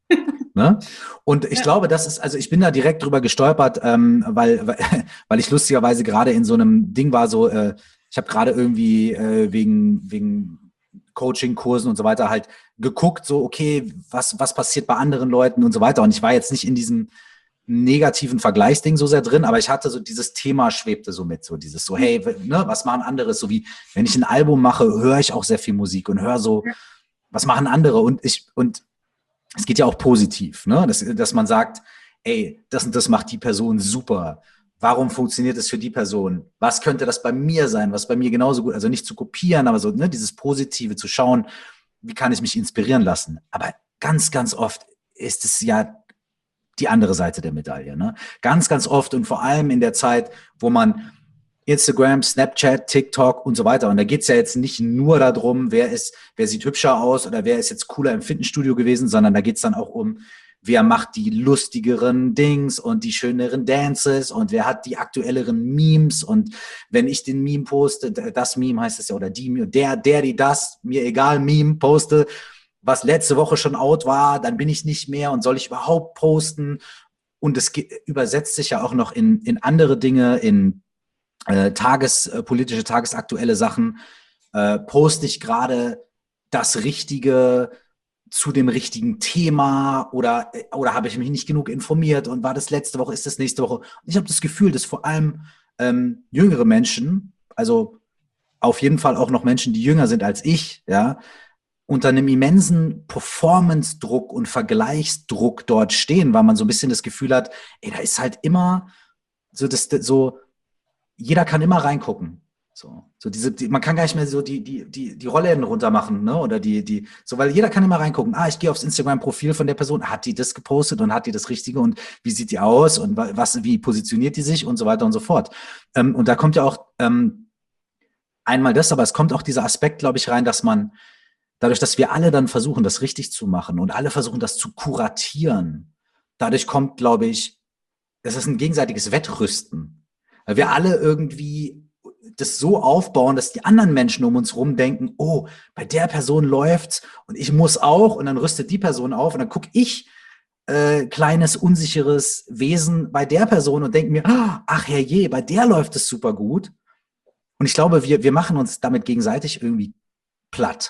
Ne? Und ich ja. glaube, das ist, also ich bin da direkt drüber gestolpert, ähm, weil, weil ich lustigerweise gerade in so einem Ding war, so, äh, ich habe gerade irgendwie äh, wegen, wegen Coaching-Kursen und so weiter halt geguckt, so, okay, was, was passiert bei anderen Leuten und so weiter. Und ich war jetzt nicht in diesem negativen Vergleichsding so sehr drin, aber ich hatte so dieses Thema schwebte so mit, so dieses so, hey, ne, was machen andere? So wie, wenn ich ein Album mache, höre ich auch sehr viel Musik und höre so, was machen andere? Und ich, und es geht ja auch positiv, ne? Dass, dass man sagt, ey, das und das macht die Person super. Warum funktioniert das für die Person? Was könnte das bei mir sein? Was bei mir genauso gut, also nicht zu kopieren, aber so, ne, dieses Positive zu schauen, wie kann ich mich inspirieren lassen? Aber ganz, ganz oft ist es ja die andere Seite der Medaille, ne? Ganz, ganz oft und vor allem in der Zeit, wo man Instagram, Snapchat, TikTok und so weiter. Und da geht's ja jetzt nicht nur darum, wer ist, wer sieht hübscher aus oder wer ist jetzt cooler im Fitnessstudio gewesen, sondern da geht's dann auch um, wer macht die lustigeren Dings und die schöneren Dances und wer hat die aktuelleren Memes. Und wenn ich den Meme poste, das Meme heißt es ja, oder die, der, der, die, das, mir egal, Meme poste, was letzte Woche schon out war, dann bin ich nicht mehr und soll ich überhaupt posten? Und es übersetzt sich ja auch noch in, in andere Dinge, in Äh, tagespolitische, äh, tagesaktuelle Sachen, äh, poste ich gerade das Richtige zu dem richtigen Thema oder, oder habe ich mich nicht genug informiert und war das letzte Woche, ist das nächste Woche? Und ich habe das Gefühl, dass vor allem ähm, jüngere Menschen, also auf jeden Fall auch noch Menschen, die jünger sind als ich, ja, unter einem immensen Performance-Druck und Vergleichsdruck dort stehen, weil man so ein bisschen das Gefühl hat, ey, da ist halt immer so, das, so jeder kann immer reingucken. So, so diese, die, man kann gar nicht mehr so die, die, die, die Rollläden runter machen, ne? Oder die, die, so, weil jeder kann immer reingucken. Ah, ich gehe aufs Instagram-Profil von der Person. Hat die das gepostet und hat die das Richtige und wie sieht die aus und was, wie positioniert die sich und so weiter und so fort. Ähm, und da kommt ja auch ähm, einmal das, aber es kommt auch dieser Aspekt, glaube ich, rein, dass man, dadurch, dass wir alle dann versuchen, das richtig zu machen und alle versuchen, das zu kuratieren, dadurch kommt, glaube ich, das ist ein gegenseitiges Wettrüsten. Weil wir alle irgendwie das so aufbauen, dass die anderen Menschen um uns rum denken, oh, bei der Person läuft's und ich muss auch, und dann rüstet die Person auf und dann gucke ich, äh, kleines, unsicheres Wesen bei der Person und denke mir, ach herrje, bei der läuft es super gut. Und ich glaube, wir, wir machen uns damit gegenseitig irgendwie platt.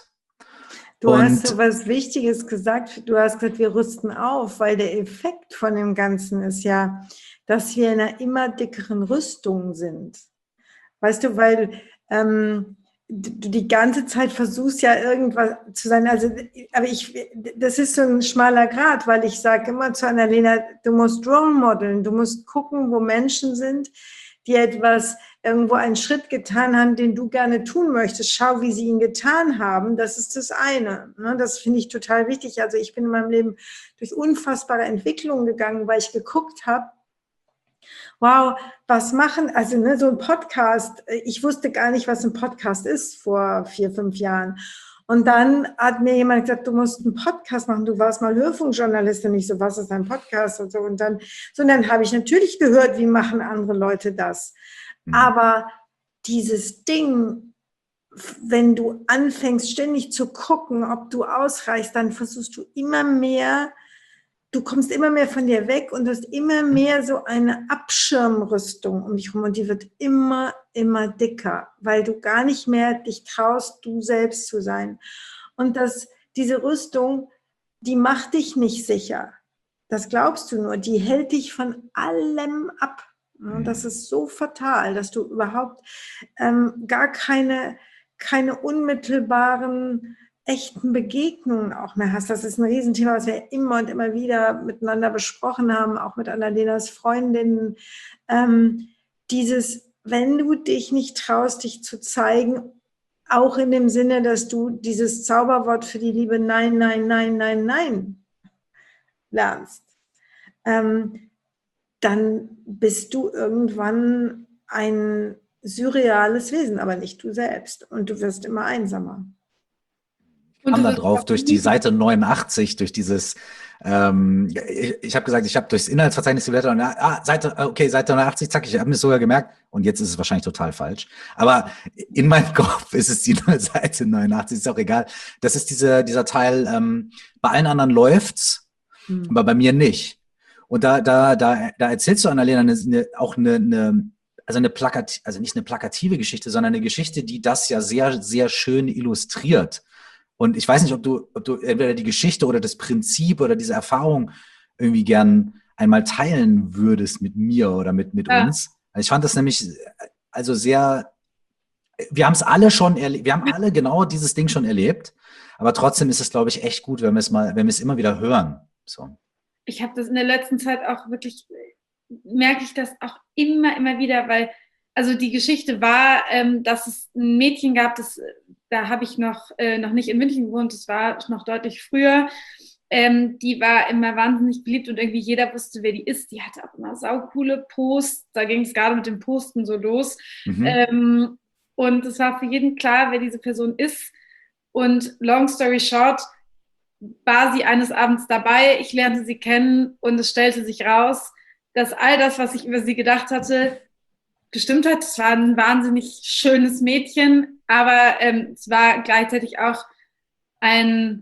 Du und hast so was Wichtiges gesagt. Du hast gesagt, wir rüsten auf, weil der Effekt von dem Ganzen ist ja, dass wir in einer immer dickeren Rüstung sind. Weißt du, weil ähm, du die ganze Zeit versuchst ja irgendwas zu sein. Also, aber ich, das ist so ein schmaler Grat, weil ich sage immer zu Annalena, du musst Role modeln, du musst gucken, wo Menschen sind, die etwas, irgendwo einen Schritt getan haben, den du gerne tun möchtest. Schau, wie sie ihn getan haben. Das ist das eine. Das finde ich total wichtig. Also ich bin in meinem Leben durch unfassbare Entwicklungen gegangen, weil ich geguckt habe, wow, was machen, also ne, so ein Podcast, ich wusste gar nicht, was ein Podcast ist vor vier, fünf Jahren. Und dann hat mir jemand gesagt, du musst einen Podcast machen, du warst mal Hörfunkjournalistin, nicht so, was ist ein Podcast und so. Und dann, so, und dann habe ich natürlich gehört, wie machen andere Leute das. Mhm. Aber dieses Ding, wenn du anfängst, ständig zu gucken, ob du ausreichst, dann versuchst du immer mehr, du kommst immer mehr von dir weg und hast immer mehr so eine Abschirmrüstung um dich herum und die wird immer, immer dicker, weil du gar nicht mehr dich traust, du selbst zu sein. Und das, diese Rüstung, die macht dich nicht sicher. Das glaubst du nur. Die hält dich von allem ab. Und das ist so fatal, dass du überhaupt ähm, gar keine, keine unmittelbaren echten Begegnungen auch mehr hast. Das ist ein Riesenthema, was wir immer und immer wieder miteinander besprochen haben, auch mit Annalenas Freundinnen. Ähm, dieses, wenn du dich nicht traust, dich zu zeigen, auch in dem Sinne, dass du dieses Zauberwort für die Liebe Nein, Nein, Nein, Nein, Nein lernst, ähm, dann bist du irgendwann ein surreales Wesen, aber nicht du selbst. Und du wirst immer einsamer. Ich kam da drauf durch die Seite neunundachtzig, durch dieses, ähm, ich, ich habe gesagt, ich habe durchs Inhaltsverzeichnis geblättert und ah, Seite, okay, Seite neunundachtzig, zack, ich habe mir sogar gemerkt und jetzt ist es wahrscheinlich total falsch. Aber in meinem Kopf ist es die Seite neunundachtzig, ist auch egal. Das ist diese, dieser Teil, ähm, bei allen anderen läuft's, hm. aber bei mir nicht. Und da, da, da, da erzählst du, Annalena, eine, eine, auch eine, eine also eine plakative, also nicht eine plakative Geschichte, sondern eine Geschichte, die das ja sehr, sehr schön illustriert. Und ich weiß nicht, ob du, ob du entweder die Geschichte oder das Prinzip oder diese Erfahrung irgendwie gern einmal teilen würdest mit mir oder mit, mit ja. uns. Also ich fand das nämlich also sehr, wir haben es alle schon erlebt, wir haben alle genau dieses Ding schon erlebt, aber trotzdem ist es, glaube ich, echt gut, wenn wir es mal, wenn wir es immer wieder hören. So. Ich habe das in der letzten Zeit auch wirklich, merke ich das auch immer, immer wieder, weil, also die Geschichte war, ähm, dass es ein Mädchen gab, das, da habe ich noch, äh, noch nicht in München gewohnt, das war noch deutlich früher, ähm, die war immer wahnsinnig beliebt und irgendwie jeder wusste, wer die ist. Die hatte auch immer saucoole Posts, da ging es gerade mit dem Posten so los. Mhm. Ähm, und es war für jeden klar, wer diese Person ist. Und long story short, war sie eines Abends dabei, ich lernte sie kennen und es stellte sich raus, dass all das, was ich über sie gedacht hatte, gestimmt hat. Es war ein wahnsinnig schönes Mädchen, aber ähm, es war gleichzeitig auch ein,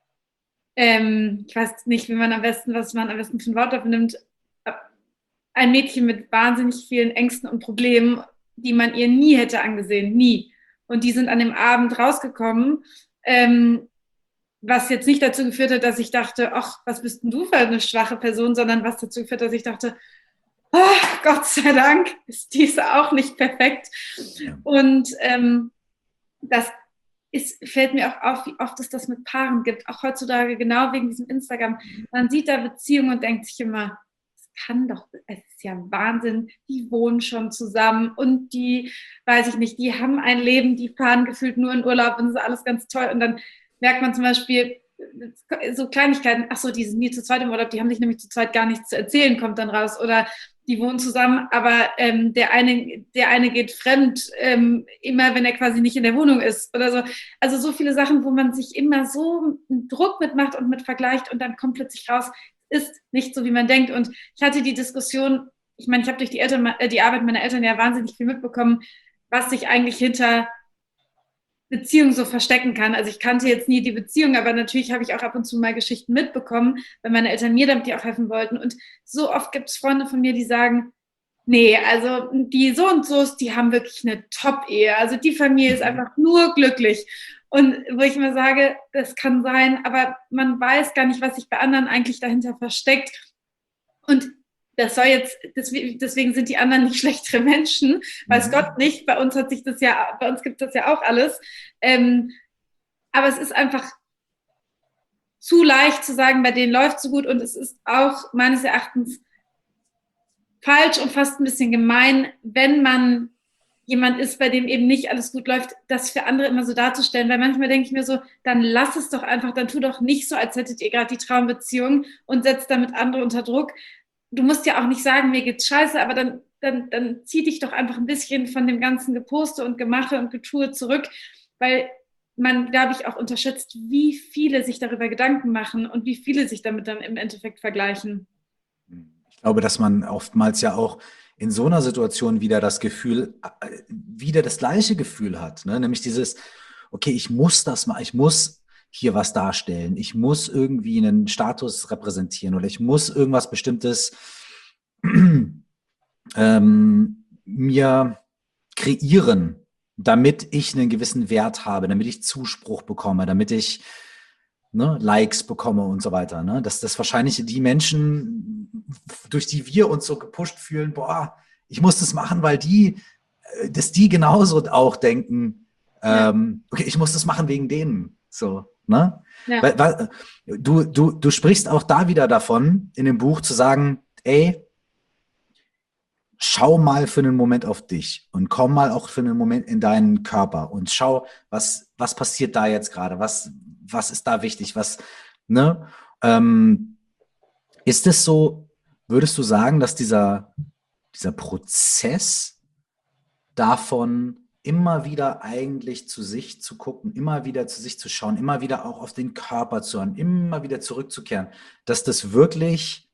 ähm, ich weiß nicht, wie man am besten, was man am besten für ein Wort dafür nimmt, ein Mädchen mit wahnsinnig vielen Ängsten und Problemen, die man ihr nie hätte angesehen, nie. Und die sind an dem Abend rausgekommen, ähm, was jetzt nicht dazu geführt hat, dass ich dachte, ach, was bist denn du für eine schwache Person, sondern was dazu geführt hat, dass ich dachte, oh, Gott sei Dank ist diese auch nicht perfekt. Ja. Und ähm, das ist, fällt mir auch auf, wie oft es das mit Paaren gibt, auch heutzutage genau wegen diesem Instagram. Man sieht da Beziehungen und denkt sich immer, es kann doch, es ist ja Wahnsinn, die wohnen schon zusammen und die, weiß ich nicht, die haben ein Leben, die fahren gefühlt nur in Urlaub und das ist alles ganz toll. Und dann merkt man zum Beispiel so Kleinigkeiten, ach so, die sind nie zu zweit im Urlaub, die haben sich nämlich zu zweit gar nichts zu erzählen, kommt dann raus. Oder die wohnen zusammen, aber ähm, der eine, der eine geht fremd, ähm, immer wenn er quasi nicht in der Wohnung ist oder so. Also so viele Sachen, wo man sich immer so einen Druck mitmacht und mit vergleicht und dann kommt plötzlich raus, ist nicht so, wie man denkt. Und ich hatte die Diskussion, ich meine, ich habe durch die, Eltern, äh, die Arbeit meiner Eltern ja wahnsinnig viel mitbekommen, was sich eigentlich hinter Beziehung so verstecken kann. Also ich kannte jetzt nie die Beziehung, aber natürlich habe ich auch ab und zu mal Geschichten mitbekommen, weil meine Eltern mir damit ja auch helfen wollten. Und so oft gibt es Freunde von mir, die sagen, nee, also die so und so, die haben wirklich eine Top-Ehe. Also die Familie ist einfach nur glücklich. Und wo ich immer sage, das kann sein, aber man weiß gar nicht, was sich bei anderen eigentlich dahinter versteckt. Und das soll jetzt, deswegen sind die anderen nicht schlechtere Menschen, weiß mhm. Gott nicht, bei uns hat sich das ja, bei uns gibt es das ja auch alles. Ähm, aber es ist einfach zu leicht zu sagen, bei denen läuft es so gut, und es ist auch meines Erachtens falsch und fast ein bisschen gemein, wenn man jemand ist, bei dem eben nicht alles gut läuft, das für andere immer so darzustellen, weil manchmal denke ich mir so, dann lass es doch einfach, dann tu doch nicht so, als hättet ihr gerade die Traumbeziehung und setzt damit andere unter Druck. Du musst ja auch nicht sagen, mir geht's scheiße, aber dann, dann, dann zieh dich doch einfach ein bisschen von dem ganzen Geposte und Gemache und Getue zurück, weil man, glaube ich, auch unterschätzt, wie viele sich darüber Gedanken machen und wie viele sich damit dann im Endeffekt vergleichen. Ich glaube, dass man oftmals ja auch in so einer Situation wieder das Gefühl, wieder das gleiche Gefühl hat, ne? Nämlich dieses, okay, ich muss das mal, ich muss hier was darstellen, ich muss irgendwie einen Status repräsentieren oder ich muss irgendwas Bestimmtes ähm, mir kreieren, damit ich einen gewissen Wert habe, damit ich Zuspruch bekomme, damit ich ne, Likes bekomme und so weiter. Ne? Dass das wahrscheinlich die Menschen, durch die wir uns so gepusht fühlen, boah, ich muss das machen, weil die, dass die genauso auch denken, ja. ähm, okay, ich muss das machen wegen denen. So, ne? Ja. Weil, weil, du, du, du sprichst auch da wieder davon, in dem Buch zu sagen, ey, schau mal für einen Moment auf dich und komm mal auch für einen Moment in deinen Körper und schau, was, was passiert da jetzt gerade, was, was ist da wichtig, was, ne? Ähm, ist es so, würdest du sagen, dass dieser, dieser Prozess davon, immer wieder eigentlich zu sich zu gucken, immer wieder zu sich zu schauen, immer wieder auch auf den Körper zu hören, immer wieder zurückzukehren, dass das wirklich,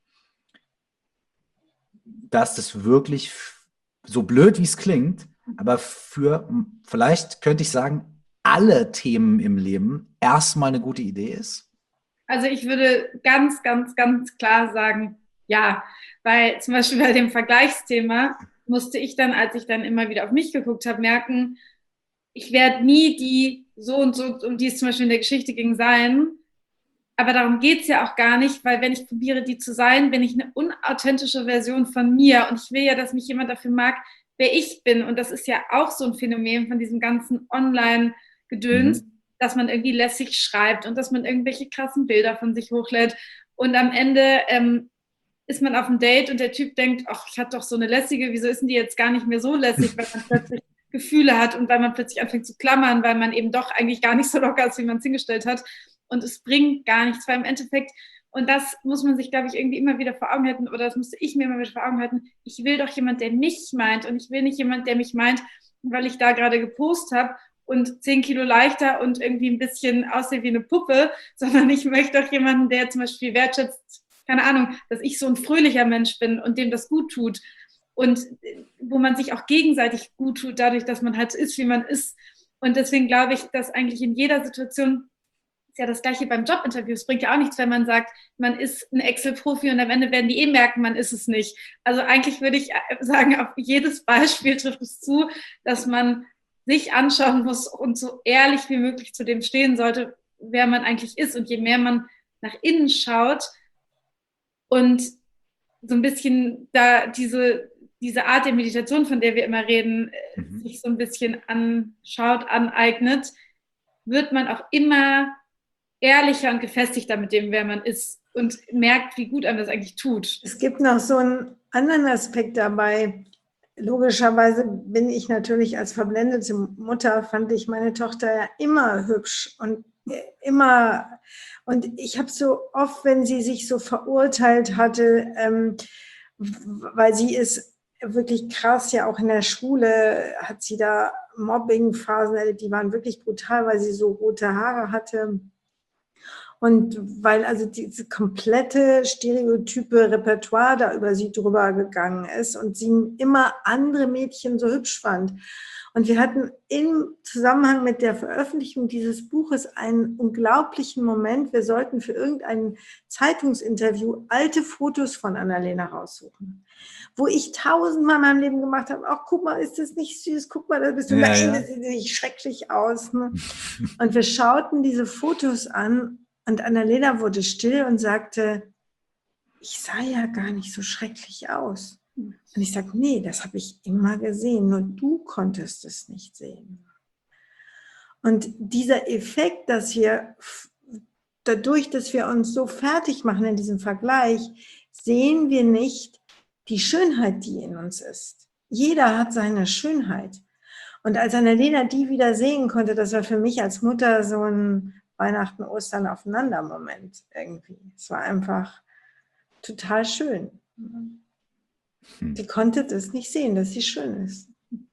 dass das wirklich, so blöd wie es klingt, aber für, vielleicht könnte ich sagen, alle Themen im Leben erstmal eine gute Idee ist? Also ich würde ganz, ganz, ganz klar sagen, ja, weil zum Beispiel bei dem Vergleichsthema musste ich dann, als ich dann immer wieder auf mich geguckt habe, merken, ich werde nie die so und so, um die es zum Beispiel in der Geschichte ging, sein. Aber darum geht es ja auch gar nicht, weil wenn ich probiere, die zu sein, bin ich eine unauthentische Version von mir. Und ich will ja, dass mich jemand dafür mag, wer ich bin. Und das ist ja auch so ein Phänomen von diesem ganzen Online-Gedöns, mhm. dass man irgendwie lässig schreibt und dass man irgendwelche krassen Bilder von sich hochlädt. Und am Ende ähm, ist man auf einem Date und der Typ denkt, ach, ich hatte doch so eine lässige, wieso ist denn die jetzt gar nicht mehr so lässig, weil man plötzlich Gefühle hat und weil man plötzlich anfängt zu klammern, weil man eben doch eigentlich gar nicht so locker ist, wie man es hingestellt hat. Und es bringt gar nichts, weil im Endeffekt, und das muss man sich, glaube ich, irgendwie immer wieder vor Augen halten, oder das musste ich mir immer wieder vor Augen halten, ich will doch jemand, der mich meint, und ich will nicht jemand, der mich meint, weil ich da gerade gepostet habe und zehn Kilo leichter und irgendwie ein bisschen aussehe wie eine Puppe, sondern ich möchte auch jemanden, der zum Beispiel wertschätzt, keine Ahnung, dass ich so ein fröhlicher Mensch bin und dem das gut tut und wo man sich auch gegenseitig gut tut, dadurch, dass man halt ist, wie man ist. Und deswegen glaube ich, dass eigentlich in jeder Situation, ist ja das Gleiche beim Jobinterview, es bringt ja auch nichts, wenn man sagt, man ist ein Excel-Profi und am Ende werden die eh merken, man ist es nicht. Also eigentlich würde ich sagen, auf jedes Beispiel trifft es zu, dass man sich anschauen muss und so ehrlich wie möglich zu dem stehen sollte, wer man eigentlich ist. Und je mehr man nach innen schaut und so ein bisschen da diese, diese Art der Meditation, von der wir immer reden, mhm. sich so ein bisschen anschaut, aneignet, wird man auch immer ehrlicher und gefestigter mit dem, wer man ist und merkt, wie gut einem das eigentlich tut. Es gibt noch so einen anderen Aspekt dabei. Logischerweise bin ich natürlich als verblendete Mutter, fand ich meine Tochter ja immer hübsch und immer, und ich habe so oft, wenn sie sich so verurteilt hatte, ähm, weil sie ist wirklich krass, ja auch in der Schule hat sie da Mobbing-Phasen, die waren wirklich brutal, weil sie so rote Haare hatte. Und weil also diese komplette stereotype Repertoire da über sie drüber gegangen ist und sie immer andere Mädchen so hübsch fand. Und wir hatten im Zusammenhang mit der Veröffentlichung dieses Buches einen unglaublichen Moment. Wir sollten für irgendein Zeitungsinterview alte Fotos von Annalena raussuchen, wo ich tausendmal in meinem Leben gemacht habe, ach, guck mal, ist das nicht süß? Guck mal, da bist du, ja, nein, ja. Das sieht schrecklich aus. Ne? Und wir schauten diese Fotos an und Annalena wurde still und sagte, ich sah ja gar nicht so schrecklich aus. Und ich sage, nee, das habe ich immer gesehen, nur du konntest es nicht sehen. Und dieser Effekt, dass wir dadurch, dass wir uns so fertig machen in diesem Vergleich, sehen wir nicht die Schönheit, die in uns ist. Jeder hat seine Schönheit. Und als Annalena die wieder sehen konnte, das war für mich als Mutter so ein Weihnachten, Ostern aufeinander Moment irgendwie. Es war einfach total schön. Hm. Sie konnte das nicht sehen, dass sie schön ist.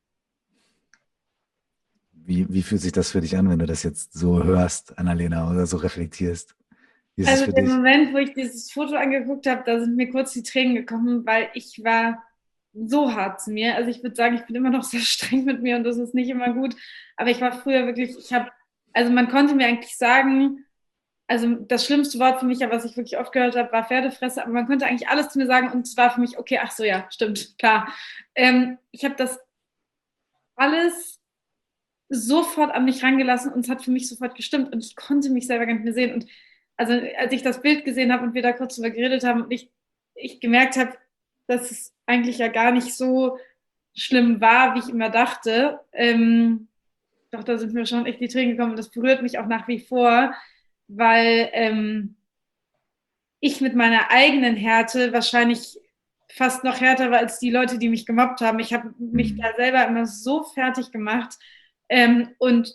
Wie, wie fühlt sich das für dich an, wenn du das jetzt so hörst, Annalena, oder so reflektierst? Wie ist Also es für der dich? Moment, wo ich dieses Foto angeguckt habe, da sind mir kurz die Tränen gekommen, weil ich war so hart zu mir. Also ich würde sagen, ich bin immer noch sehr streng mit mir und das ist nicht immer gut. Aber ich war früher wirklich, ich habe, also man konnte mir eigentlich sagen, also das schlimmste Wort für mich, was ich wirklich oft gehört habe, war Pferdefresse, aber man konnte eigentlich alles zu mir sagen und es war für mich, okay, ach so, ja, stimmt, klar. Ähm, ich habe das alles sofort an mich rangelassen und es hat für mich sofort gestimmt und ich konnte mich selber gar nicht mehr sehen. Und also als ich das Bild gesehen habe und wir da kurz drüber geredet haben und ich, ich gemerkt habe, dass es eigentlich ja gar nicht so schlimm war, wie ich immer dachte, ähm, doch da sind mir schon echt die Tränen gekommen und das berührt mich auch nach wie vor, weil ähm, ich mit meiner eigenen Härte wahrscheinlich fast noch härter war als die Leute, die mich gemobbt haben. Ich habe mich Mhm. da selber immer so fertig gemacht. Ähm, und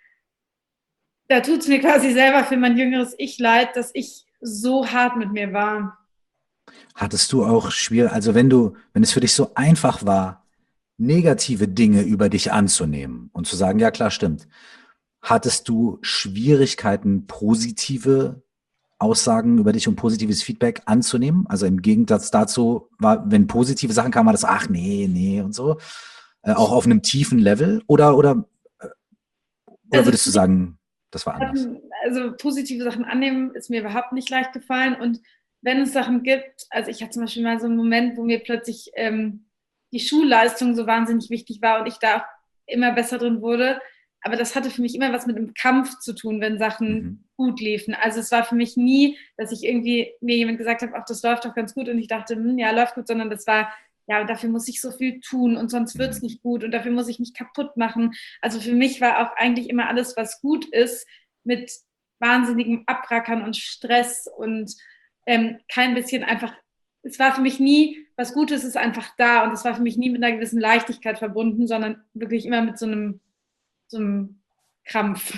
da tut es mir quasi selber für mein jüngeres Ich leid, dass ich so hart mit mir war. Hattest du auch schwer, also wenn du, wenn es für dich so einfach war, negative Dinge über dich anzunehmen und zu sagen, ja klar, stimmt, hattest du Schwierigkeiten, positive Aussagen über dich und positives Feedback anzunehmen? Also im Gegensatz dazu war, wenn positive Sachen kamen, war das, ach nee, nee und so, äh, auch auf einem tiefen Level oder, oder, oder Also, würdest du sagen, das war anders? also positive Sachen annehmen ist mir überhaupt nicht leicht gefallen und wenn es Sachen gibt, also ich hatte zum Beispiel mal so einen Moment, wo mir plötzlich ähm, die Schulleistung so wahnsinnig wichtig war und ich da auch immer besser drin wurde, aber das hatte für mich immer was mit einem Kampf zu tun, wenn Sachen Mhm. gut liefen. Also es war für mich nie, dass ich irgendwie mir jemand gesagt habe, ach, das läuft doch ganz gut und ich dachte, hm, ja, läuft gut, sondern das war, ja, und dafür muss ich so viel tun und sonst wird es Mhm. nicht gut und dafür muss ich mich kaputt machen. Also für mich war auch eigentlich immer alles, was gut ist, mit wahnsinnigem Abrackern und Stress und ähm, kein bisschen einfach, es war für mich nie, was Gutes ist einfach da und es war für mich nie mit einer gewissen Leichtigkeit verbunden, sondern wirklich immer mit so einem, so einem Krampf.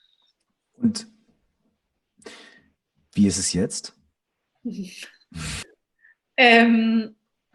Und wie ist es jetzt? ähm,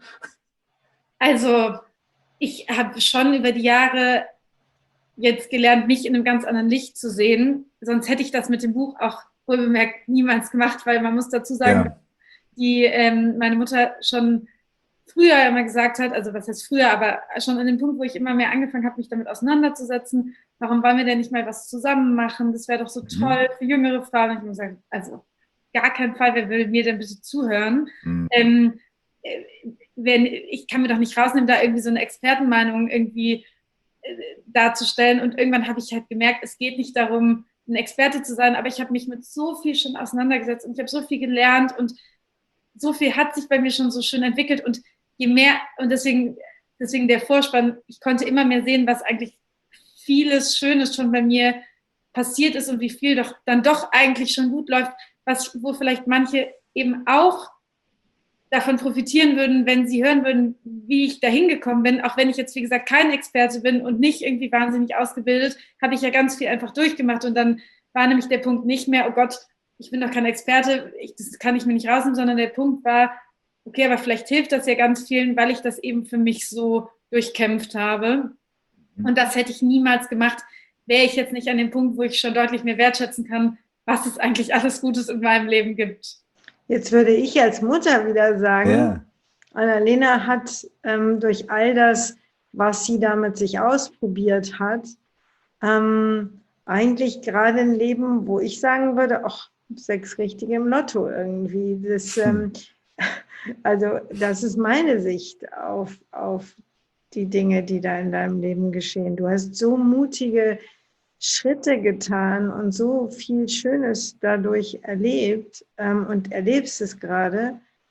also ich habe schon über die Jahre jetzt gelernt, mich in einem ganz anderen Licht zu sehen. Sonst hätte ich das mit dem Buch auch wohlbemerkt niemals gemacht, weil man muss dazu sagen, Ja. die ähm, meine Mutter schon früher immer gesagt hat, also was heißt früher, aber schon an dem Punkt, wo ich immer mehr angefangen habe, mich damit auseinanderzusetzen, warum wollen wir denn nicht mal was zusammen machen? Das wäre doch so Mhm. toll für jüngere Frauen. Und ich muss sagen, also gar keinen Fall, wer will mir denn bitte zuhören? Mhm. Ähm, äh, wenn, ich kann mir doch nicht rausnehmen, da irgendwie so eine Expertenmeinung irgendwie äh, darzustellen. Und irgendwann habe ich halt gemerkt, es geht nicht darum, ein Experte zu sein, aber ich habe mich mit so viel schon auseinandergesetzt und ich habe so viel gelernt und so viel hat sich bei mir schon so schön entwickelt und je mehr, und deswegen, deswegen der Vorspann, ich konnte immer mehr sehen, was eigentlich vieles Schönes schon bei mir passiert ist und wie viel doch dann doch eigentlich schon gut läuft, was, wo vielleicht manche eben auch davon profitieren würden, wenn sie hören würden, wie ich da hingekommen bin, auch wenn ich jetzt, wie gesagt, kein Experte bin und nicht irgendwie wahnsinnig ausgebildet, habe ich ja ganz viel einfach durchgemacht und dann war nämlich der Punkt nicht mehr, oh Gott, ich bin doch kein Experte, ich, das kann ich mir nicht rausnehmen, sondern der Punkt war, okay, aber vielleicht hilft das ja ganz vielen, weil ich das eben für mich so durchkämpft habe. Und das hätte ich niemals gemacht, wäre ich jetzt nicht an dem Punkt, wo ich schon deutlich mehr wertschätzen kann, was es eigentlich alles Gutes in meinem Leben gibt. Jetzt würde ich als Mutter wieder sagen, Ja. Annalena hat ähm, durch all das, was sie damit sich ausprobiert hat, ähm, eigentlich gerade ein Leben, wo ich sagen würde, ach, sechs Richtige im Lotto irgendwie. Das, ähm, also das ist meine Sicht auf, auf die Dinge, die da in deinem Leben geschehen. Du hast so mutige Schritte getan und so viel Schönes dadurch erlebt ähm, und erlebst es gerade.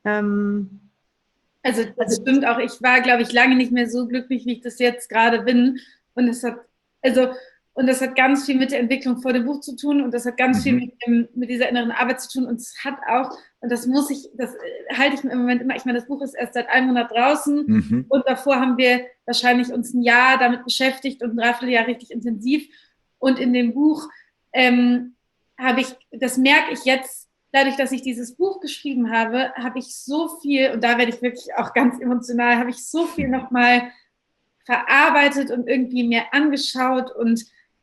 Ähm, Also das stimmt auch. Ich war, glaube ich, lange nicht mehr so glücklich, wie ich das jetzt gerade bin. Und es hat, also, und das hat ganz viel mit der Entwicklung vor dem Buch zu tun und das hat ganz viel Mhm. mit, dem, mit dieser inneren Arbeit zu tun. Und es hat auch, und das muss ich, das halte ich mir im Moment immer, ich meine, das Buch ist erst seit einem Monat draußen Mhm. und davor haben wir wahrscheinlich uns ein Jahr damit beschäftigt und ein Dreivierteljahr richtig intensiv. Und in dem Buch ähm, habe ich, das merke ich jetzt, dadurch, dass ich dieses Buch geschrieben habe, habe ich so viel, und da werde ich wirklich auch ganz emotional, habe ich so viel nochmal verarbeitet und irgendwie mir angeschaut und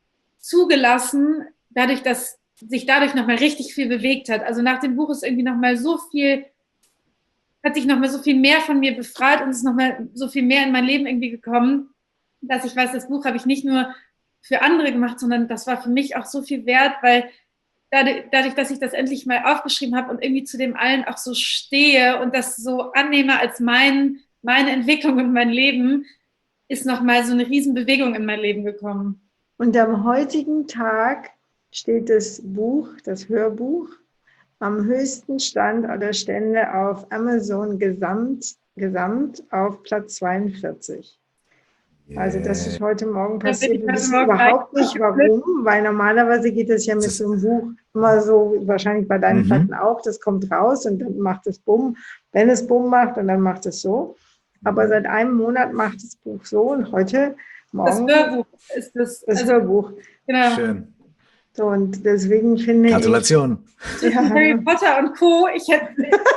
zugelassen, dadurch, dass sich dadurch nochmal richtig viel bewegt hat. Also nach dem Buch ist irgendwie nochmal so viel, hat sich nochmal so viel mehr von mir befreit und ist nochmal so viel mehr in mein Leben irgendwie gekommen, dass ich weiß, das Buch habe ich nicht nur für andere gemacht, sondern das war für mich auch so viel wert, weil dadurch, dass ich das endlich mal aufgeschrieben habe und irgendwie zu dem allen auch so stehe und das so annehme als mein, meine Entwicklung und mein Leben, ist nochmal so eine Riesenbewegung in mein Leben gekommen. Und am heutigen Tag steht das Buch, das Hörbuch, am höchsten Stand aller Stände auf Amazon gesamt, gesamt auf Platz zweiundvierzig. Yeah. Also das ist heute Morgen passiert. Wir wissen überhaupt nicht, warum, weil normalerweise geht es ja mit so einem Buch immer so, wahrscheinlich bei deinen mhm. Platten auch, das kommt raus und dann macht es Bumm, wenn es Bumm macht und dann macht es so. Aber seit einem Monat macht das Buch so und heute Morgen... Das Hörbuch ist das. Das also, Hörbuch. Genau. Schön. So, und deswegen finde Gratulation. ich... Gratulation. Ja. Harry Potter und Co. Ich hätte...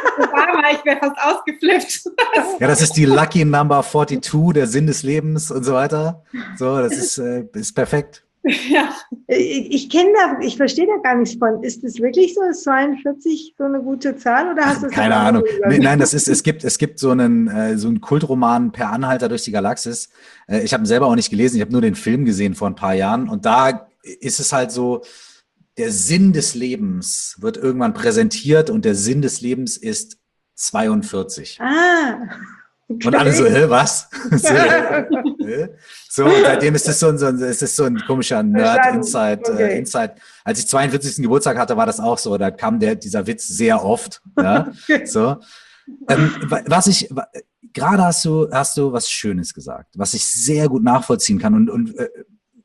ich wäre fast ausgeflippt. Ja, das ist die Lucky Number zweiundvierzig, der Sinn des Lebens und so weiter. So, das ist, äh, ist perfekt. Ja. Ich, ich kenne da, ich verstehe da gar nichts von. Ist es wirklich so, ist zweiundvierzig so eine gute Zahl oder hast du es? Keine Ahnung. Nee, nein, das ist, es gibt, es gibt so einen, äh, so einen Kultroman Per Anhalter durch die Galaxis. Äh, ich habe ihn selber auch nicht gelesen, ich habe nur den Film gesehen vor ein paar Jahren und da ist es halt so, der Sinn des Lebens wird irgendwann präsentiert und der Sinn des Lebens ist zweiundvierzig. Ah. Okay. Und alle so, hä, was? so, hä? so, und seitdem ist es so ein, so ein, ist es so ein komischer Nerd-Inside. Okay. Äh, Inside. Als ich zweiundvierzigsten Geburtstag hatte, war das auch so. Da kam der, dieser Witz sehr oft. Ja? Okay. So. Ähm, was ich, gerade hast du, hast du was Schönes gesagt, was ich sehr gut nachvollziehen kann und, und äh,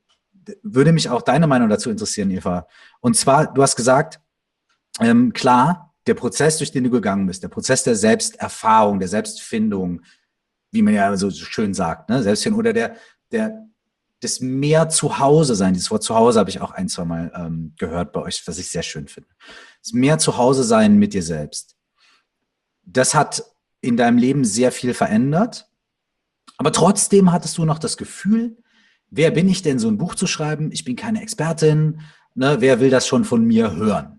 würde mich auch deine Meinung dazu interessieren, Eva. Und zwar, du hast gesagt, ähm, klar, der Prozess, durch den du gegangen bist, der Prozess der Selbsterfahrung, der Selbstfindung, wie man ja so schön sagt, ne, Selbstfindung oder der, der, des mehr Zuhause sein. Dieses Wort Zuhause habe ich auch ein, zwei Mal ähm, gehört bei euch, was ich sehr schön finde. Das mehr Zuhause sein mit dir selbst. Das hat in deinem Leben sehr viel verändert. Aber trotzdem hattest du noch das Gefühl, wer bin ich denn, so ein Buch zu schreiben? Ich bin keine Expertin. Ne, wer will das schon von mir hören?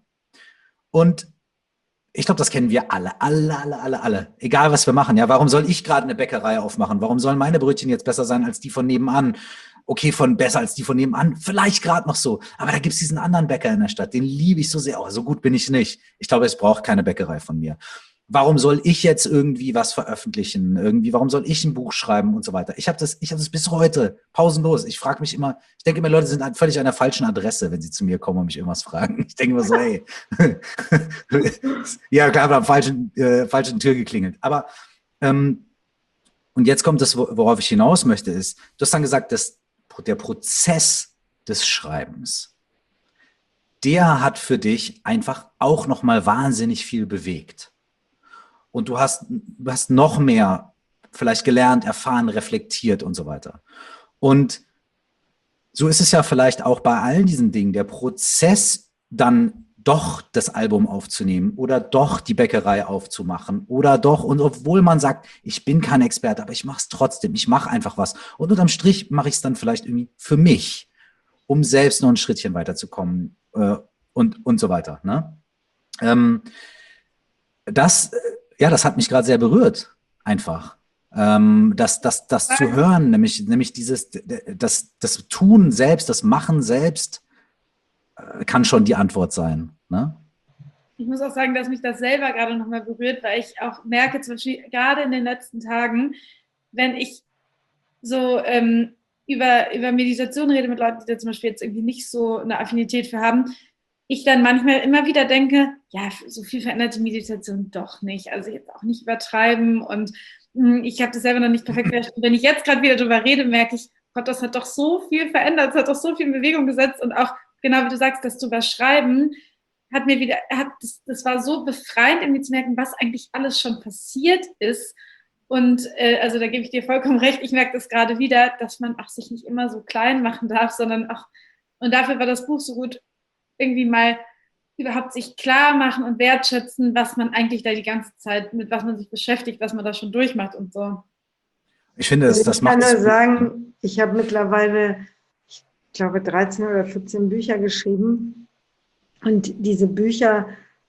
Und ich glaube, das kennen wir alle, alle, alle, alle, alle. Egal, was wir machen. Ja, warum soll ich gerade eine Bäckerei aufmachen? Warum sollen meine Brötchen jetzt besser sein als die von nebenan? Okay, von besser als die von nebenan, vielleicht gerade noch so. Aber da gibt's diesen anderen Bäcker in der Stadt, den liebe ich so sehr. Oh, so gut bin ich nicht. Ich glaube, es braucht keine Bäckerei von mir. Warum soll ich jetzt irgendwie was veröffentlichen? Irgendwie, warum soll ich ein Buch schreiben und so weiter? Ich habe das, ich habe das bis heute pausenlos. Ich frage mich immer, ich denke immer, Leute sind völlig an der falschen Adresse, wenn sie zu mir kommen und mich irgendwas fragen. Ich denke immer so, hey, ja, klar, am falschen, äh, falschen Tür geklingelt. Aber ähm, und jetzt kommt das, worauf ich hinaus möchte, ist, du hast dann gesagt, dass der Prozess des Schreibens, der hat für dich einfach auch nochmal wahnsinnig viel bewegt. Und du hast, du hast noch mehr vielleicht gelernt, erfahren, reflektiert und so weiter. Und so ist es ja vielleicht auch bei all diesen Dingen, der Prozess dann doch das Album aufzunehmen oder doch die Bäckerei aufzumachen oder doch, und obwohl man sagt, ich bin kein Experte, aber ich mache es trotzdem, ich mache einfach was. Und unterm Strich mache ich es dann vielleicht irgendwie für mich, um selbst noch ein Schrittchen weiterzukommen äh, und, und so weiter. Ne? Ähm, das Ja, das hat mich gerade sehr berührt, einfach. Ähm, das das, das zu hören, nämlich, nämlich dieses, das, das Tun selbst, das Machen selbst, äh, kann schon die Antwort sein. Ne? Ich muss auch sagen, dass mich das selber gerade nochmal berührt, weil ich auch merke, zum Beispiel gerade in den letzten Tagen, wenn ich so ähm, über, über Meditation rede mit Leuten, die da zum Beispiel jetzt irgendwie nicht so eine Affinität für haben, ich dann manchmal immer wieder denke, ja, so viel verändert die Meditation doch nicht. Also jetzt auch nicht übertreiben. Und mh, ich habe das selber noch nicht perfekt verstanden. Wenn ich jetzt gerade wieder drüber rede, merke ich, Gott, das hat doch so viel verändert, es hat doch so viel in Bewegung gesetzt. Und auch, genau wie du sagst, das drüber schreiben, hat mir wieder, hat, das, das war so befreiend, irgendwie zu merken, was eigentlich alles schon passiert ist. Und äh, also da gebe ich dir vollkommen recht, ich merke das gerade wieder, dass man auch sich nicht immer so klein machen darf, sondern auch, und dafür war das Buch so gut, irgendwie mal überhaupt sich klar machen und wertschätzen, was man eigentlich da die ganze Zeit, mit was man sich beschäftigt, was man da schon durchmacht und so. Ich finde, das, Also das ich kann macht nur es. sagen, ich habe mittlerweile, ich glaube, dreizehn oder vierzehn Bücher geschrieben. Und diese Bücher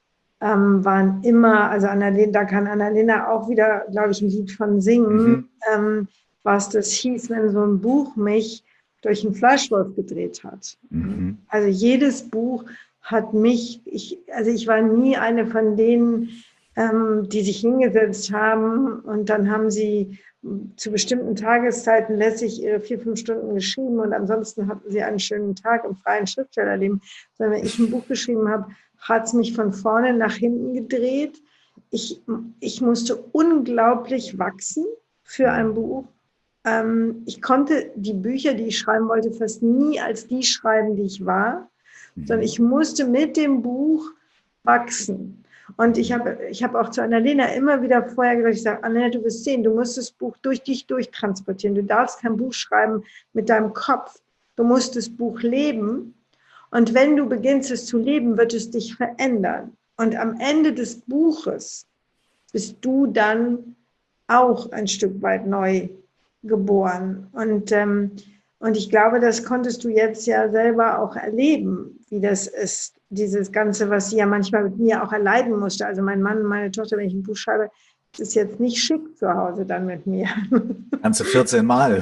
ähm, waren immer, also Annalena, da kann Annalena auch wieder, glaube ich, ein Lied von singen, Mhm. ähm, was das hieß, wenn so ein Buch mich durch einen Fleischwolf gedreht hat. Mhm. Also jedes Buch hat mich, ich, also ich war nie eine von denen, ähm, die sich hingesetzt haben und dann haben sie zu bestimmten Tageszeiten lässig ihre vier, fünf Stunden geschrieben und ansonsten hatten sie einen schönen Tag im freien Schriftstellerleben. Sondern wenn ich ein Buch geschrieben habe, hat es mich von vorne nach hinten gedreht. Ich, ich musste unglaublich wachsen für ein Buch. Ähm, ich konnte die Bücher, die ich schreiben wollte, fast nie als die schreiben, die ich war, sondern ich musste mit dem Buch wachsen. Und ich habe ich hab auch zu Annalena immer wieder vorher gesagt, ich sage, Annalena, du wirst sehen, du musst das Buch durch dich durchtransportieren. Du darfst kein Buch schreiben mit deinem Kopf. Du musst das Buch leben. Und wenn du beginnst, es zu leben, wird es dich verändern. Und am Ende des Buches bist du dann auch ein Stück weit neu geboren. Und, ähm, und ich glaube, das konntest du jetzt ja selber auch erleben, wie das ist, dieses Ganze, was sie ja manchmal mit mir auch erleiden musste. Also mein Mann und meine Tochter, wenn ich ein Buch schreibe, ist jetzt nicht schick zu Hause dann mit mir. Ganze vierzehn Mal.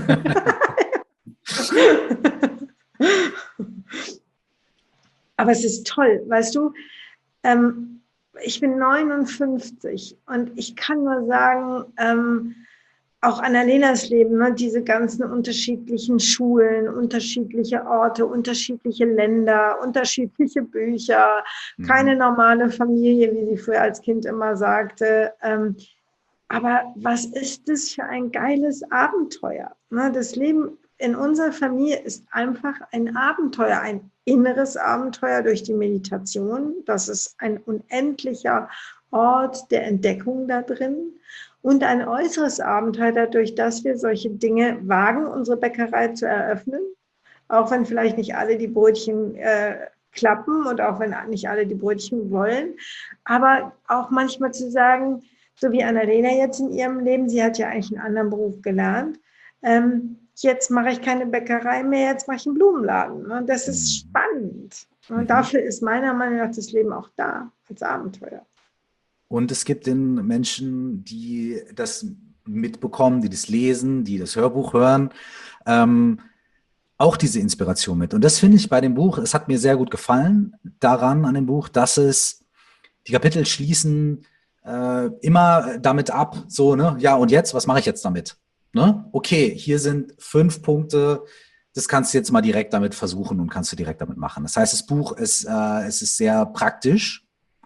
Aber es ist toll, weißt du, ähm, ich bin neunundfünfzig und ich kann nur sagen, ähm, auch Annalenas Leben, ne, diese ganzen unterschiedlichen Schulen, unterschiedliche Orte, unterschiedliche Länder, unterschiedliche Bücher, Mhm. keine normale Familie, wie sie früher als Kind immer sagte. Ähm, aber was ist das für ein geiles Abenteuer? Ne, das Leben in unserer Familie ist einfach ein Abenteuer, ein inneres Abenteuer durch die Meditation. Das ist ein unendlicher Ort der Entdeckung da drin. Und ein äußeres Abenteuer dadurch, dass wir solche Dinge wagen, unsere Bäckerei zu eröffnen. Auch wenn vielleicht nicht alle die Brötchen äh, klappen und auch wenn nicht alle die Brötchen wollen. Aber auch manchmal zu sagen, so wie Annalena jetzt in ihrem Leben, sie hat ja eigentlich einen anderen Beruf gelernt, ähm, jetzt mache ich keine Bäckerei mehr, jetzt mache ich einen Blumenladen. Und das ist spannend. Und Mhm. dafür ist meiner Meinung nach das Leben auch da, als Abenteuer. Und es gibt den Menschen, die das mitbekommen, die das lesen, die das Hörbuch hören, ähm, auch diese Inspiration mit. Und das finde ich bei dem Buch, es hat mir sehr gut gefallen daran an dem Buch, dass es die Kapitel schließen äh, immer damit ab, so, ne, ja, und jetzt, was mache ich jetzt damit? Ne? Okay, hier sind fünf Punkte, das kannst du jetzt mal direkt damit versuchen und kannst du direkt damit machen. Das heißt, das Buch ist, äh, es ist sehr praktisch.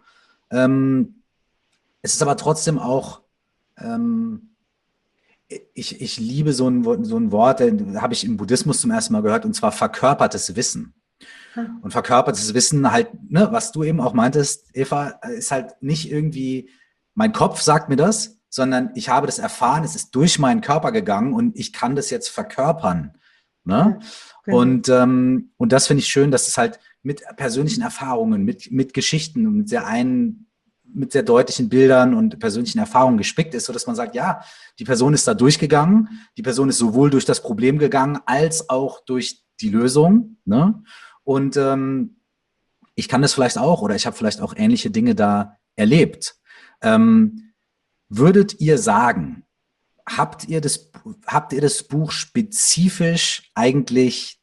Ähm, es ist aber trotzdem auch, ähm, ich, ich liebe so ein, so ein Wort, das habe ich im Buddhismus zum ersten Mal gehört, und zwar verkörpertes Wissen. Und verkörpertes Wissen halt, ne, was du eben auch meintest, Eva, ist halt nicht irgendwie, mein Kopf sagt mir das, sondern ich habe das erfahren, es ist durch meinen Körper gegangen und ich kann das jetzt verkörpern. Ne? Ja, genau. Und, ähm, und das finde ich schön, dass es halt mit persönlichen Erfahrungen, mit, mit Geschichten und mit sehr einen, mit sehr deutlichen Bildern und persönlichen Erfahrungen gespickt ist, sodass man sagt, ja, die Person ist da durchgegangen, die Person ist sowohl durch das Problem gegangen, als auch durch die Lösung, ne? Und ähm, ich kann das vielleicht auch oder ich habe vielleicht auch ähnliche Dinge da erlebt. Ähm, würdet ihr sagen, habt ihr das, habt ihr das Buch spezifisch eigentlich,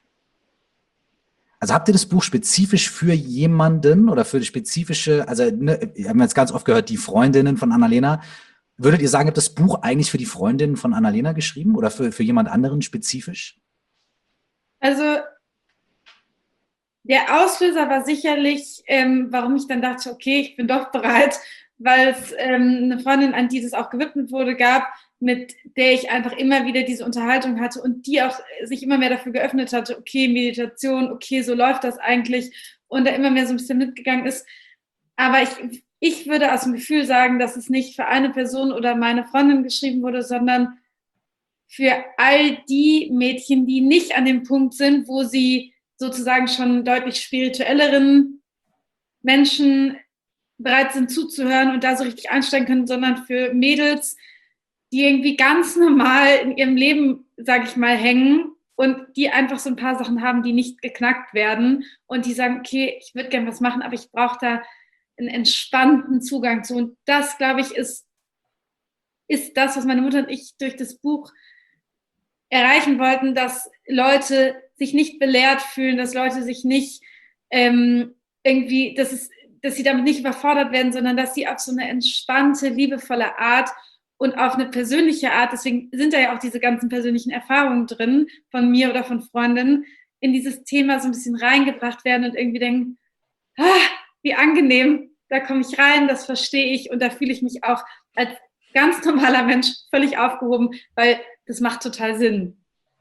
also habt ihr das Buch spezifisch für jemanden oder für die spezifische, also ne, wir haben jetzt ganz oft gehört, die Freundinnen von Annalena. Würdet ihr sagen, habt das Buch eigentlich für die Freundinnen von Annalena geschrieben oder für, für jemand anderen spezifisch? Also Der Auslöser war sicherlich, ähm, warum ich dann dachte, okay, ich bin doch bereit, weil es ähm, eine Freundin, an die das auch gewidmet wurde, gab, mit der ich einfach immer wieder diese Unterhaltung hatte und die auch sich immer mehr dafür geöffnet hatte, okay, Meditation, okay, so läuft das eigentlich und da immer mehr so ein bisschen mitgegangen ist. Aber ich, ich würde aus dem Gefühl sagen, dass es nicht für eine Person oder meine Freundin geschrieben wurde, sondern für all die Mädchen, die nicht an dem Punkt sind, wo sie sozusagen schon deutlich spirituelleren Menschen bereit sind zuzuhören und da so richtig einsteigen können, sondern für Mädels, die irgendwie ganz normal in ihrem Leben, sage ich mal, hängen und die einfach so ein paar Sachen haben, die nicht geknackt werden und die sagen, okay, ich würde gerne was machen, aber ich brauche da einen entspannten Zugang zu. Und das, glaube ich, ist, ist das, was meine Mutter und ich durch das Buch erreichen wollten, dass Leute sich nicht belehrt fühlen, dass Leute sich nicht ähm, irgendwie, dass, es, dass sie damit nicht überfordert werden, sondern dass sie auf so eine entspannte, liebevolle Art und auf eine persönliche Art, deswegen sind da ja auch diese ganzen persönlichen Erfahrungen drin, von mir oder von Freundinnen, in dieses Thema so ein bisschen reingebracht werden und irgendwie denken, ah, wie angenehm, da komme ich rein, das verstehe ich und da fühle ich mich auch als ganz normaler Mensch völlig aufgehoben, weil das macht total Sinn.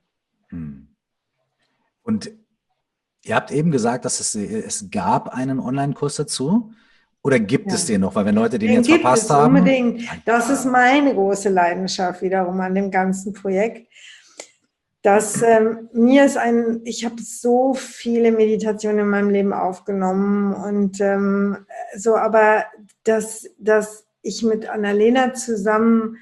Und ihr habt eben gesagt, dass es, es gab einen Online-Kurs dazu. Oder gibt ja. es den noch? Weil wenn Leute den, den jetzt gibt verpasst es haben. Unbedingt. Das ist meine große Leidenschaft wiederum an dem ganzen Projekt. Dass ähm, mir ist ein, ich habe so viele Meditationen in meinem Leben aufgenommen und ähm, so, aber dass, dass ich mit Annalena zusammen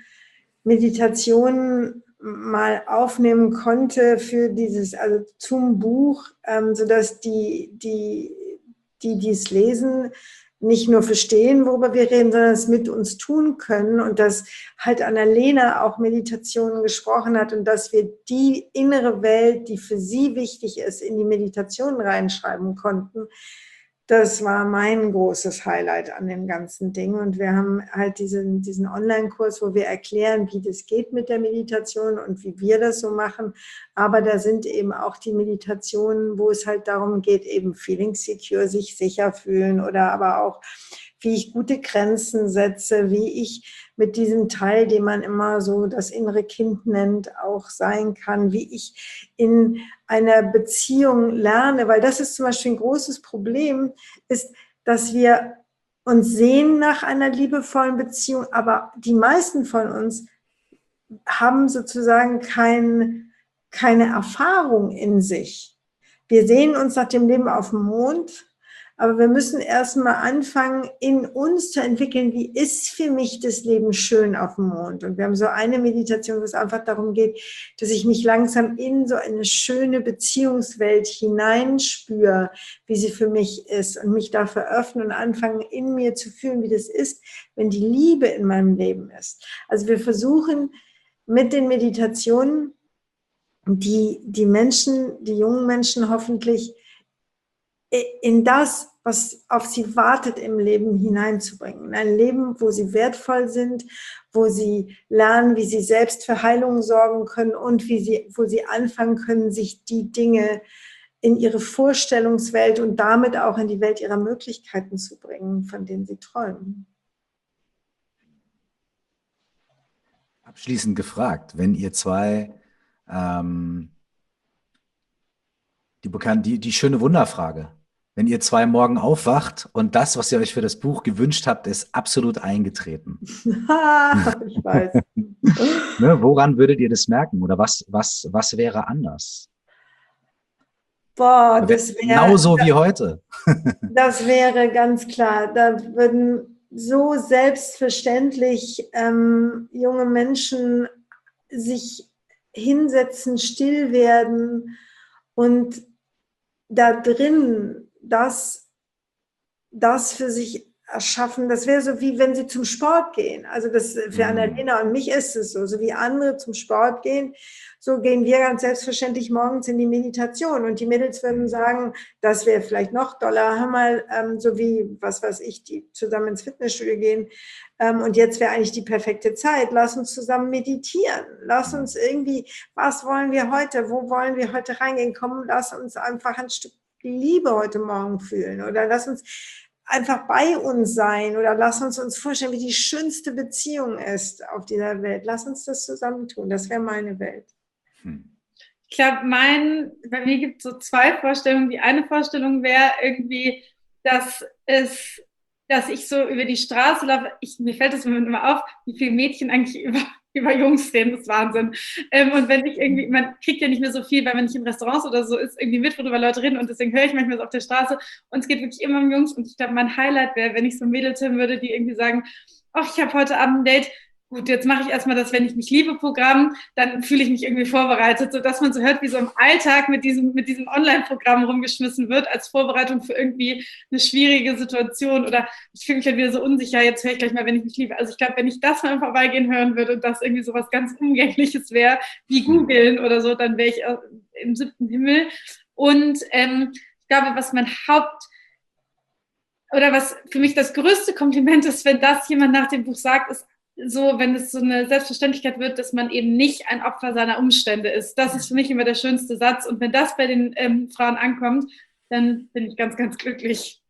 Meditationen mal aufnehmen konnte für dieses, also zum Buch, ähm, sodass die, die, die dies lesen, nicht nur verstehen, worüber wir reden, sondern es mit uns tun können und dass halt Annalena auch Meditationen gesprochen hat und dass wir die innere Welt, die für sie wichtig ist, in die Meditation reinschreiben konnten. Das war mein großes Highlight an dem ganzen Ding und wir haben halt diesen, diesen Online-Kurs, wo wir erklären, wie das geht mit der Meditation und wie wir das so machen, aber da sind eben auch die Meditationen, wo es halt darum geht, eben feeling secure, sich sicher fühlen oder aber auch, wie ich gute Grenzen setze, wie ich mit diesem Teil, den man immer so das innere Kind nennt, auch sein kann, wie ich in einer Beziehung lerne, weil das ist zum Beispiel ein großes Problem, ist, dass wir uns sehen nach einer liebevollen Beziehung, aber die meisten von uns haben sozusagen kein, keine Erfahrung in sich. Wir sehen uns nach dem Leben auf dem Mond, aber wir müssen erstmal anfangen, in uns zu entwickeln, wie ist für mich das Leben schön auf dem Mond. Und wir haben so eine Meditation, wo es einfach darum geht, dass ich mich langsam in so eine schöne Beziehungswelt hineinspüre, wie sie für mich ist und mich dafür öffne und anfange, in mir zu fühlen, wie das ist, wenn die Liebe in meinem Leben ist. Also wir versuchen mit den Meditationen, die, die Menschen, die jungen Menschen hoffentlich in das, was auf sie wartet im Leben hineinzubringen. In ein Leben, wo sie wertvoll sind, wo sie lernen, wie sie selbst für Heilung sorgen können und wie sie, wo sie anfangen können, sich die Dinge in ihre Vorstellungswelt und damit auch in die Welt ihrer Möglichkeiten zu bringen, von denen sie träumen. Abschließend gefragt, wenn ihr zwei ähm, die, bekannt, die, die schöne Wunderfrage, wenn ihr zwei morgen aufwacht und das, was ihr euch für das Buch gewünscht habt, ist absolut eingetreten. Ich weiß. Ne, woran würdet ihr das merken? Oder was, was, was wäre anders? Boah, das wäre genauso wie heute. Das wäre ganz klar. Da würden so selbstverständlich ähm, junge Menschen sich hinsetzen, still werden und da drin das, das für sich erschaffen. Das wäre so, wie wenn sie zum Sport gehen. Also das für Mhm. Annalena und mich ist es so. So wie andere zum Sport gehen, so gehen wir ganz selbstverständlich morgens in die Meditation. Und die Mädels würden sagen, das wäre vielleicht noch doller. Hör mal, ähm, so wie, was weiß ich, die zusammen ins Fitnessstudio gehen. Ähm, und jetzt wäre eigentlich die perfekte Zeit. Lass uns zusammen meditieren. Lass uns irgendwie, was wollen wir heute? Wo wollen wir heute reingehen? Komm, lass uns einfach ein Stück Liebe heute Morgen fühlen oder lass uns einfach bei uns sein oder lass uns uns vorstellen, wie die schönste Beziehung ist auf dieser Welt. Lass uns das zusammen tun. Das wäre meine Welt. Hm. Ich glaube, mein, bei mir gibt es so zwei Vorstellungen. Die eine Vorstellung wäre irgendwie, dass es, dass ich so über die Straße laufe. Ich, mir fällt das immer auf, wie viele Mädchen eigentlich über über Jungs reden, das ist Wahnsinn. Ähm, und wenn ich irgendwie, man kriegt ja nicht mehr so viel, weil man nicht in Restaurants oder so ist, irgendwie mit, wo über Leute reden und deswegen höre ich manchmal so auf der Straße und es geht wirklich immer um Jungs und ich glaube, mein Highlight wäre, wenn ich so Mädels hören würde, die irgendwie sagen, ach, ich habe heute Abend ein Date, gut, jetzt mache ich erstmal das, wenn ich mich liebe Programm, dann fühle ich mich irgendwie vorbereitet, sodass man so hört, wie so im Alltag mit diesem, mit diesem Online-Programm rumgeschmissen wird, als Vorbereitung für irgendwie eine schwierige Situation oder ich fühle mich halt wieder so unsicher, jetzt höre ich gleich mal, wenn ich mich liebe. Also ich glaube, wenn ich das mal im Vorbeigehen hören würde und das irgendwie so was ganz Umgängliches wäre, wie googeln oder so, dann wäre ich im siebten Himmel. Und ähm, ich glaube, was mein Haupt oder was für mich das größte Kompliment ist, wenn das jemand nach dem Buch sagt, ist so, wenn es so eine Selbstverständlichkeit wird, dass man eben nicht ein Opfer seiner Umstände ist. Das ist für mich immer der schönste Satz. Und wenn das bei den ähm, Frauen ankommt, dann bin ich ganz, ganz glücklich.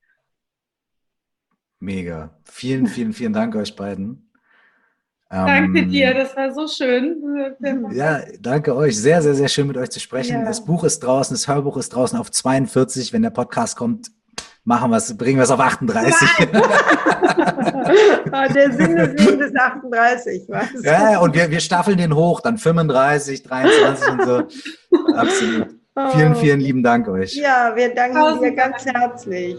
Mega. Vielen, vielen, vielen Dank euch beiden. Danke ähm, dir, das war so schön. Ja, danke euch. Sehr, sehr, sehr schön mit euch zu sprechen. Ja. Das Buch ist draußen, das Hörbuch ist draußen auf zweiundvierzig. Wenn der Podcast kommt, machen wir es, bringen wir es auf achtunddreißig. Oh, der Sinn des Lebens ist achtunddreißig. Weißt du? Ja, und wir, wir staffeln den hoch, dann fünfunddreißig, dreiundzwanzig und so. Absolut. Oh. Vielen, vielen lieben Dank euch. Ja, wir danken dir ganz herzlich.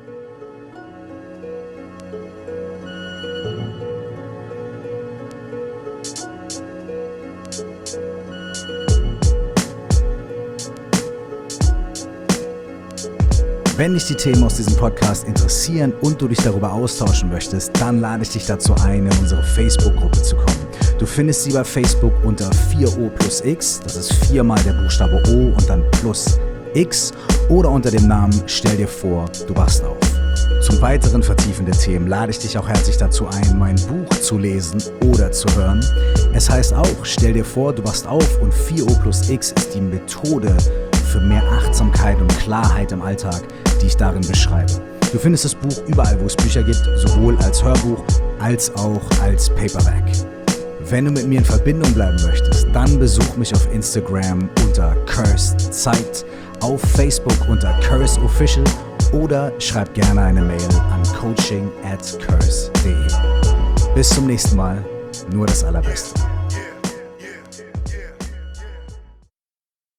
Wenn dich die Themen aus diesem Podcast interessieren und du dich darüber austauschen möchtest, dann lade ich dich dazu ein, in unsere Facebook-Gruppe zu kommen. Du findest sie bei Facebook unter vier O plus X, das ist viermal der Buchstabe O und dann plus X, oder unter dem Namen Stell dir vor, du wachst auf. Zum weiteren vertiefenden Themen lade ich dich auch herzlich dazu ein, mein Buch zu lesen oder zu hören. Es heißt auch, stell dir vor, du wachst auf und vier O plus X ist die Methode für mehr Achtsamkeit und Klarheit im Alltag, die ich darin beschreibe. Du findest das Buch überall, wo es Bücher gibt, sowohl als Hörbuch als auch als Paperback. Wenn du mit mir in Verbindung bleiben möchtest, dann besuch mich auf Instagram unter Cursed Zeit, auf Facebook unter Curse Official oder schreib gerne eine Mail an coaching at curse punkt de. Bis zum nächsten Mal, nur das Allerbeste.